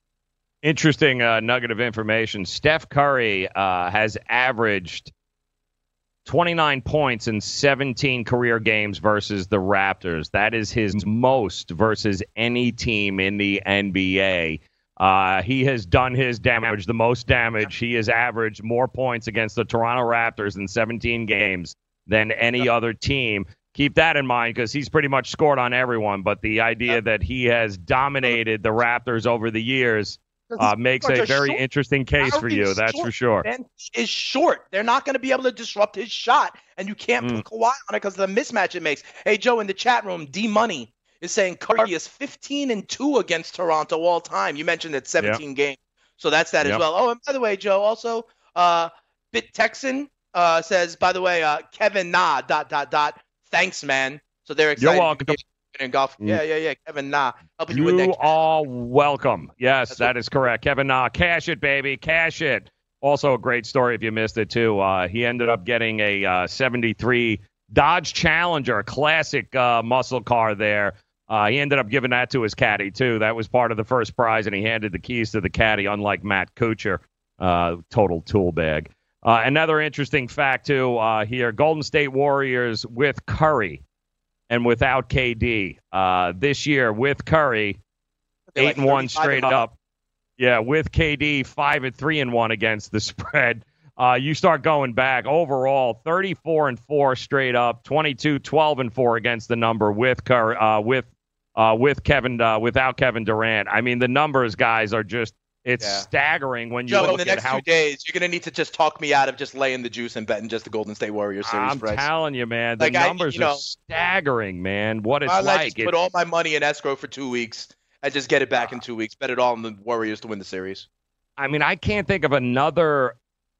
Interesting uh, nugget of information. Steph Curry uh, has averaged twenty-nine points in seventeen career games versus the Raptors. That is his most versus any team in the N B A. Uh, he has done his damage, the most damage. He has averaged more points against the Toronto Raptors in seventeen games than any other team. Keep that in mind because he's pretty much scored on everyone. But the idea that he has dominated the Raptors over the years uh, makes a very short. interesting case for you. That's short, for sure. Man, he is short. They're not going to be able to disrupt his shot, and you can't mm. put Kawhi on it because of the mismatch it makes. Hey, Joe, in the chat room, D-Money is saying Curry is fifteen and two against Toronto all time. You mentioned it's seventeen yep. games. So that's that yep. as well. Oh, and by the way, Joe, also, uh, Bit Texan uh, says, by the way, uh, Kevin Na, dot, dot, dot, thanks, man. So they're excited. You're welcome. In golf. Mm. Yeah, yeah, yeah. Kevin Na, helping you, you with that. You are welcome. Yes, that's that what- is correct. Kevin Na, cash it, baby, cash it. Also a great story if you missed it, too. Uh, he ended up getting a uh, seventy-three Dodge Challenger, a classic uh, muscle car there. Uh, he ended up giving that to his caddy, too. That was part of the first prize, and he handed the keys to the caddy, unlike Matt Kuchar. Uh, total tool bag. Uh, another interesting fact, too, uh, here, Golden State Warriors with Curry and without K D. Uh, this year, with Curry, eight like and one straight up. up. Yeah, with K D, five and three and one against the spread. Uh, you start going back overall, thirty-four and four straight up, twenty-two, twelve and four against the number with Curry, uh, with uh, with Kevin, uh, without Kevin Durant. I mean, the numbers, guys, are just it's yeah. staggering when you Joe, look in the at next how. few days, you're gonna need to just talk me out of just laying the juice and betting just the Golden State Warriors series I'm price. telling you, man, the like numbers I, you know, are staggering, man. What it's I like. just put all my money in escrow for two weeks. I just get it back in two weeks. Bet it all on the Warriors to win the series. I mean, I can't think of another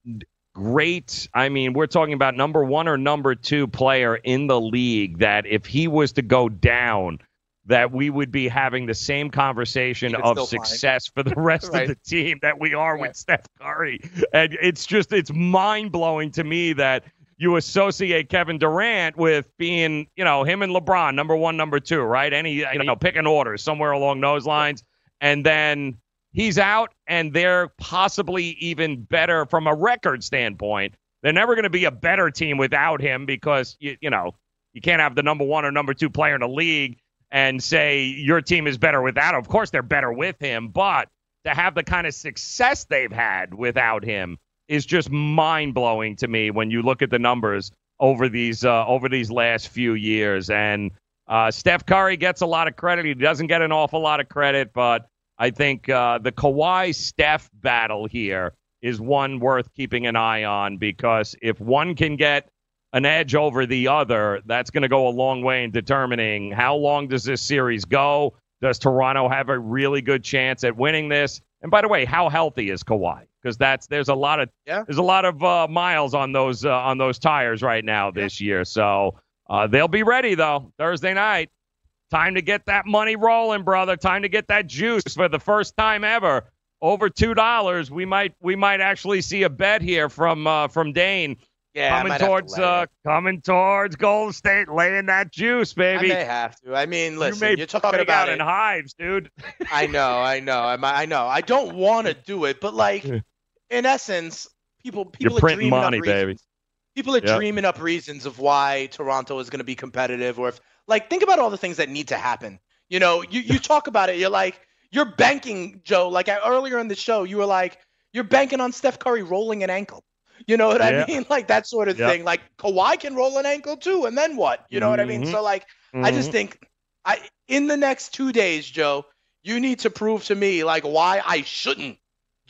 great, I mean, we're talking about number one or number two player in the league that if he was to go down, that we would be having the same conversation of success fine. for the rest right. of the team that we are right. with Steph Curry. And it's just, it's mind-blowing to me that you associate Kevin Durant with being, you know, him and LeBron, number one, number two, right? Any, you know, pick an order somewhere along those lines. And then he's out, and they're possibly even better from a record standpoint. They're never going to be a better team without him because, you, you know, you can't have the number one or number two player in the league and say your team is better without him. Of course, they're better with him, but to have the kind of success they've had without him is just mind-blowing to me when you look at the numbers over these uh, over these last few years. And uh, Steph Curry gets a lot of credit. He doesn't get an awful lot of credit, but I think uh, the Kawhi-Steph battle here is one worth keeping an eye on because if one can get an edge over the other, that's going to go a long way in determining how long does this series go. Does Toronto have a really good chance at winning this? And by the way, how healthy is Kawhi? Because that's there's a lot of yeah. there's a lot of uh, miles on those uh, on those tires right now this yeah. year. So uh, they'll be ready though Thursday night. Time to get that money rolling, brother. Time to get that juice for the first time ever. Over two dollars. We might we might actually see a bet here from uh, from Dane. Yeah, coming towards to uh, coming towards Golden State, laying that juice, baby. I may have to. I mean, listen, you may you're talking about it in hives, dude. I know, I know, I know. I don't want to do it, but like, in essence, people people you're are printing dreaming money, up baby. Reasons. People are yep. dreaming up reasons of why Toronto is going to be competitive, or if like think about all the things that need to happen. You know, you you talk about it. You're like, you're banking, Joe. Like I, earlier in the show, you were like, you're banking on Steph Curry rolling an ankle. You know what yeah. I mean? Like that sort of yep. thing. Like Kawhi can roll an ankle too, and then what? You know mm-hmm. what I mean? So like, mm-hmm. I just think, I in the next two days, Joe, you need to prove to me like why I shouldn't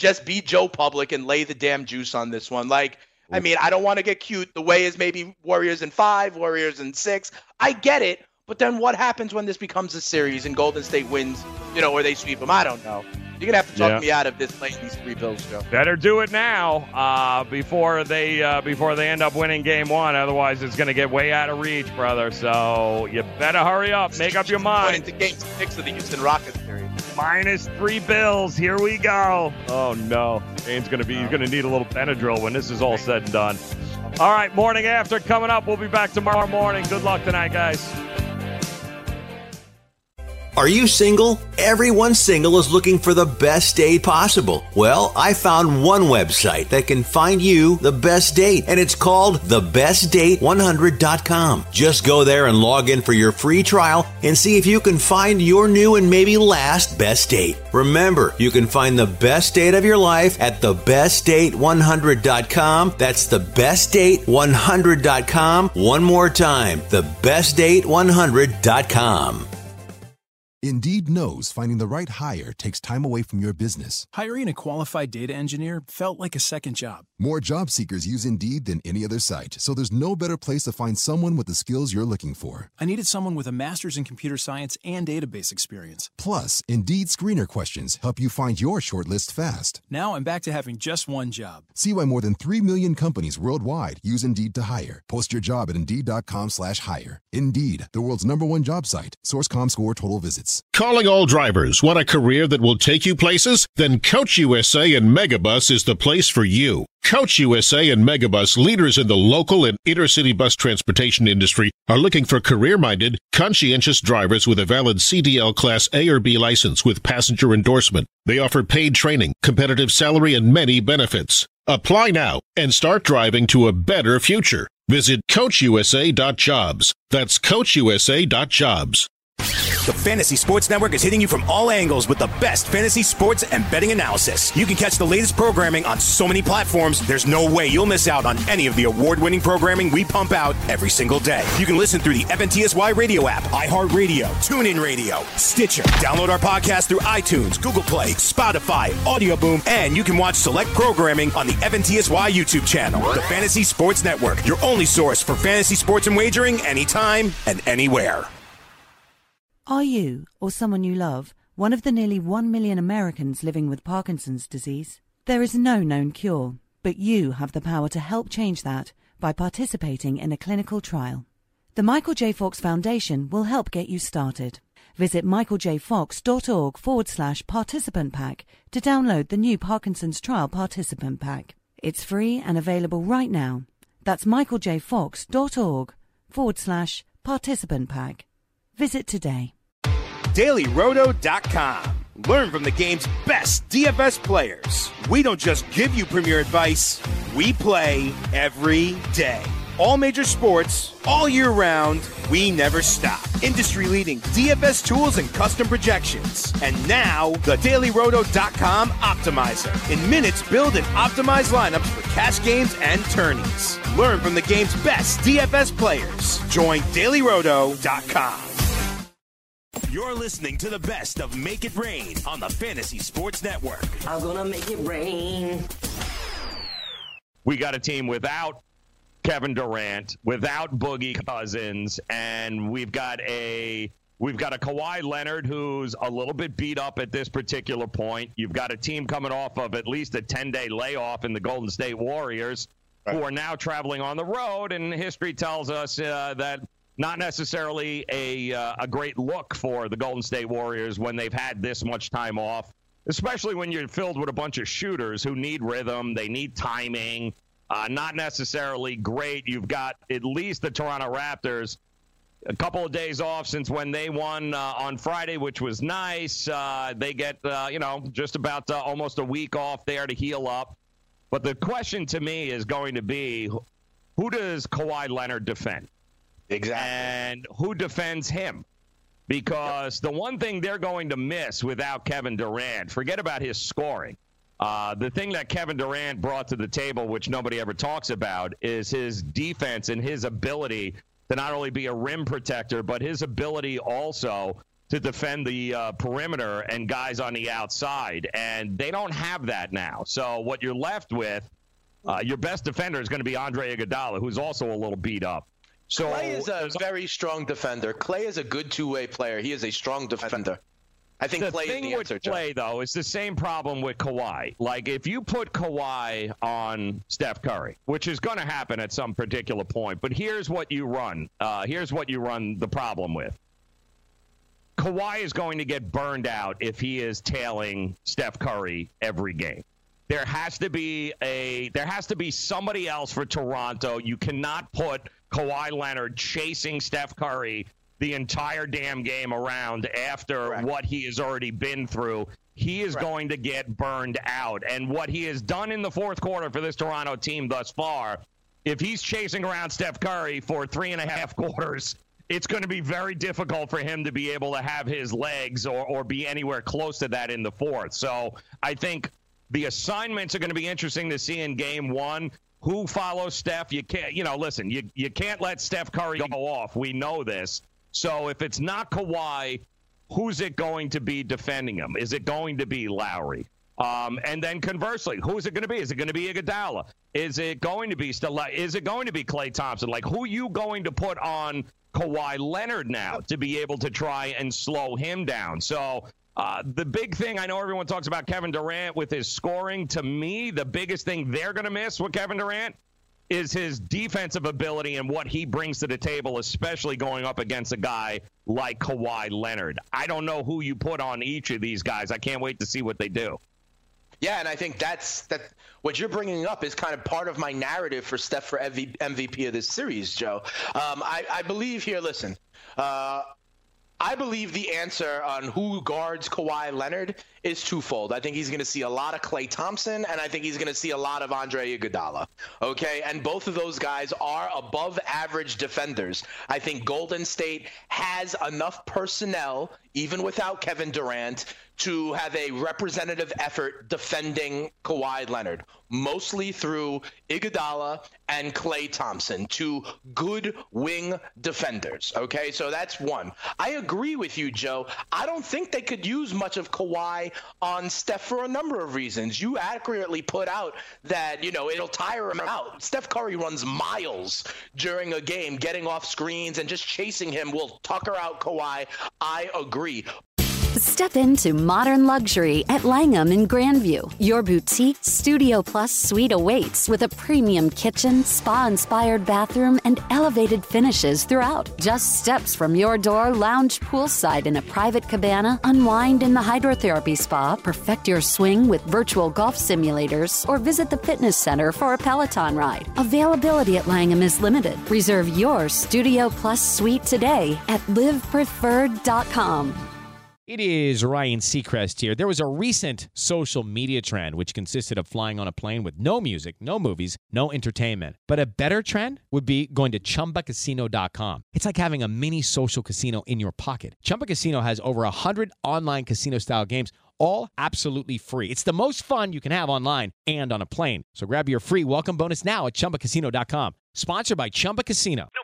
just be Joe Public and lay the damn juice on this one. Like, I mean, I don't want to get cute. The way is maybe Warriors in five, Warriors in six. I get it. But then what happens when this becomes a series and Golden State wins, you know, or they sweep them? I don't know. You're going to have to talk Yeah. me out of this playing these three Bills, Joe. Better do it now uh, before they uh, before they end up winning game one. Otherwise, it's going to get way out of reach, brother. So you better hurry up. Make up your mind. Into game six of the Houston Rockets series. Minus three Bills. Here we go. Oh, no. Dane's going to be, he's going to need a little Benadryl when this is all said and done. All right, morning after coming up. We'll be back tomorrow morning. Good luck tonight, guys. Are you single? Everyone single is looking for the best date possible. Well, I found one website that can find you the best date, and it's called the best date one hundred dot com. Just go there and log in for your free trial and see if you can find your new and maybe last best date. Remember, you can find the best date of your life at the best date one hundred dot com. That's the best date one hundred dot com. One more time, the best date one hundred dot com. Indeed knows finding the right hire takes time away from your business. Hiring a qualified data engineer felt like a second job. More job seekers use Indeed than any other site, so there's no better place to find someone with the skills you're looking for. I needed someone with a master's in computer science and database experience. Plus, Indeed screener questions help you find your shortlist fast. Now I'm back to having just one job. See why more than three million companies worldwide use Indeed to hire. Post your job at Indeed.com slash hire. Indeed, the world's number one job site. Source dot com score total visits. Calling all drivers. Want a career that will take you places? Then Coach U S A and Megabus is the place for you. Coach U S A and Megabus, leaders in the local and intercity bus transportation industry, are looking for career-minded, conscientious drivers with a valid C D L Class A or B license with passenger endorsement. They offer paid training, competitive salary, and many benefits. Apply now and start driving to a better future. Visit Coach U S A dot jobs. That's Coach U S A dot jobs. The Fantasy Sports Network is hitting you from all angles with the best fantasy sports and betting analysis. You can catch the latest programming on so many platforms, there's no way you'll miss out on any of the award-winning programming we pump out every single day. You can listen through the F N T S Y radio app, iHeartRadio, TuneIn Radio, Stitcher. Download our podcast through iTunes, Google Play, Spotify, Audio Boom, and you can watch select programming on the F N T S Y YouTube channel. The Fantasy Sports Network, your only source for fantasy sports and wagering anytime and anywhere. Are you, or someone you love, one of the nearly one million Americans living with Parkinson's disease? There is no known cure, but you have the power to help change that by participating in a clinical trial. The Michael J. Fox Foundation will help get you started. Visit michaeljfox.org forward slash participant pack to download the new Parkinson's Trial Participant Pack. It's free and available right now. That's michaeljfox.org forward slash participant pack. Visit today. Daily Roto dot com. Learn from the game's best D F S players. We don't just give you premier advice, we play every day. All major sports, all year round, we never stop. Industry-leading D F S tools and custom projections. And now, the Daily Roto dot com Optimizer. In minutes, build and optimize lineups for cash games and tourneys. Learn from the game's best D F S players. Join Daily Roto dot com. You're listening to the best of Make It Rain on the Fantasy Sports Network. I'm gonna make it rain. We got a team without Kevin Durant, without Boogie Cousins, and we've got a we've got a Kawhi Leonard who's a little bit beat up at this particular point. You've got a team coming off of at least a ten-day layoff in the Golden State Warriors, right, who are now traveling on the road, and history tells us uh, that not necessarily a uh, a great look for the Golden State Warriors when they've had this much time off, especially when you're filled with a bunch of shooters who need rhythm, they need timing. Uh, not necessarily great. You've got at least the Toronto Raptors a couple of days off since when they won uh, on Friday, which was nice. Uh, they get, uh, you know, just about uh, almost a week off there to heal up. But the question to me is going to be, who does Kawhi Leonard defend? Exactly. And who defends him? Because the one thing they're going to miss without Kevin Durant, forget about his scoring. Uh, the thing that Kevin Durant brought to the table, which nobody ever talks about, is his defense and his ability to not only be a rim protector, but his ability also to defend the uh, perimeter and guys on the outside, and they don't have that now. So what you're left with, uh, your best defender is going to be Andre Iguodala, who's also a little beat up. So Clay is a very strong defender. Clay is a good two-way player. He is a strong defender. I think the Clay thing is the with answer, Clay, John. though, is the same problem with Kawhi. Like, if you put Kawhi on Steph Curry, which is going to happen at some particular point, but here's what you run. Uh, here's what you run the problem with. Kawhi is going to get burned out if he is tailing Steph Curry every game. There has to be a there has to be somebody else for Toronto. You cannot put Kawhi Leonard chasing Steph Curry the entire damn game around after Correct. What he has already been through. He is Correct. Going to get burned out. And what he has done in the fourth quarter for this Toronto team thus far, if he's chasing around Steph Curry for three and a half quarters, it's going to be very difficult for him to be able to have his legs or, or be anywhere close to that in the fourth. So I think the assignments are going to be interesting to see in game one. Who follows Steph? You can't, you know, listen, you, you can't let Steph Curry go off. We know this. So if it's not Kawhi, who's it going to be defending him? Is it going to be Lowry? Um, and then conversely, who's it going to be? Is it going to be Iguodala? Is it going to be Stella? Is it going to be Klay Thompson? Like, who are you going to put on Kawhi Leonard now to be able to try and slow him down? So uh, the big thing, I know everyone talks about Kevin Durant with his scoring. To me, the biggest thing they're going to miss with Kevin Durant is his defensive ability and what he brings to the table, especially going up against a guy like Kawhi Leonard. I don't know who you put on each of these guys. I can't wait to see what they do. Yeah, and I think that's that. What you're bringing up is kind of part of my narrative for Steph for M V P of this series, Joe. Um, I, I believe here, listen, uh, I believe the answer on who guards Kawhi Leonard is twofold. I think he's going to see a lot of Klay Thompson, and I think he's going to see a lot of Andre Iguodala. Okay, and both of those guys are above average defenders. I think Golden State has enough personnel, even without Kevin Durant, to have a representative effort defending Kawhi Leonard, mostly through Iguodala and Klay Thompson, two good wing defenders. Okay, so that's one. I agree with you, Joe. I don't think they could use much of Kawhi on Steph for a number of reasons. You accurately put out that, you know, it'll tire him out. Steph Curry runs miles during a game, getting off screens and just chasing him will tucker out Kawhi. I agree. Step into modern luxury at Langham in Grandview. Your boutique Studio Plus suite awaits with a premium kitchen, spa-inspired bathroom, and elevated finishes throughout. Just steps from your door, lounge poolside in a private cabana, unwind in the hydrotherapy spa, perfect your swing with virtual golf simulators, or visit the fitness center for a Peloton ride. Availability at Langham is limited. Reserve your Studio Plus suite today at live preferred dot com. It is Ryan Seacrest here. There was a recent social media trend which consisted of flying on a plane with no music, no movies, no entertainment. But a better trend would be going to Chumba Casino dot com. It's like having a mini social casino in your pocket. Chumba Casino has over one hundred online casino-style games, all absolutely free. It's the most fun you can have online and on a plane. So grab your free welcome bonus now at Chumba Casino dot com. Sponsored by Chumba Casino. No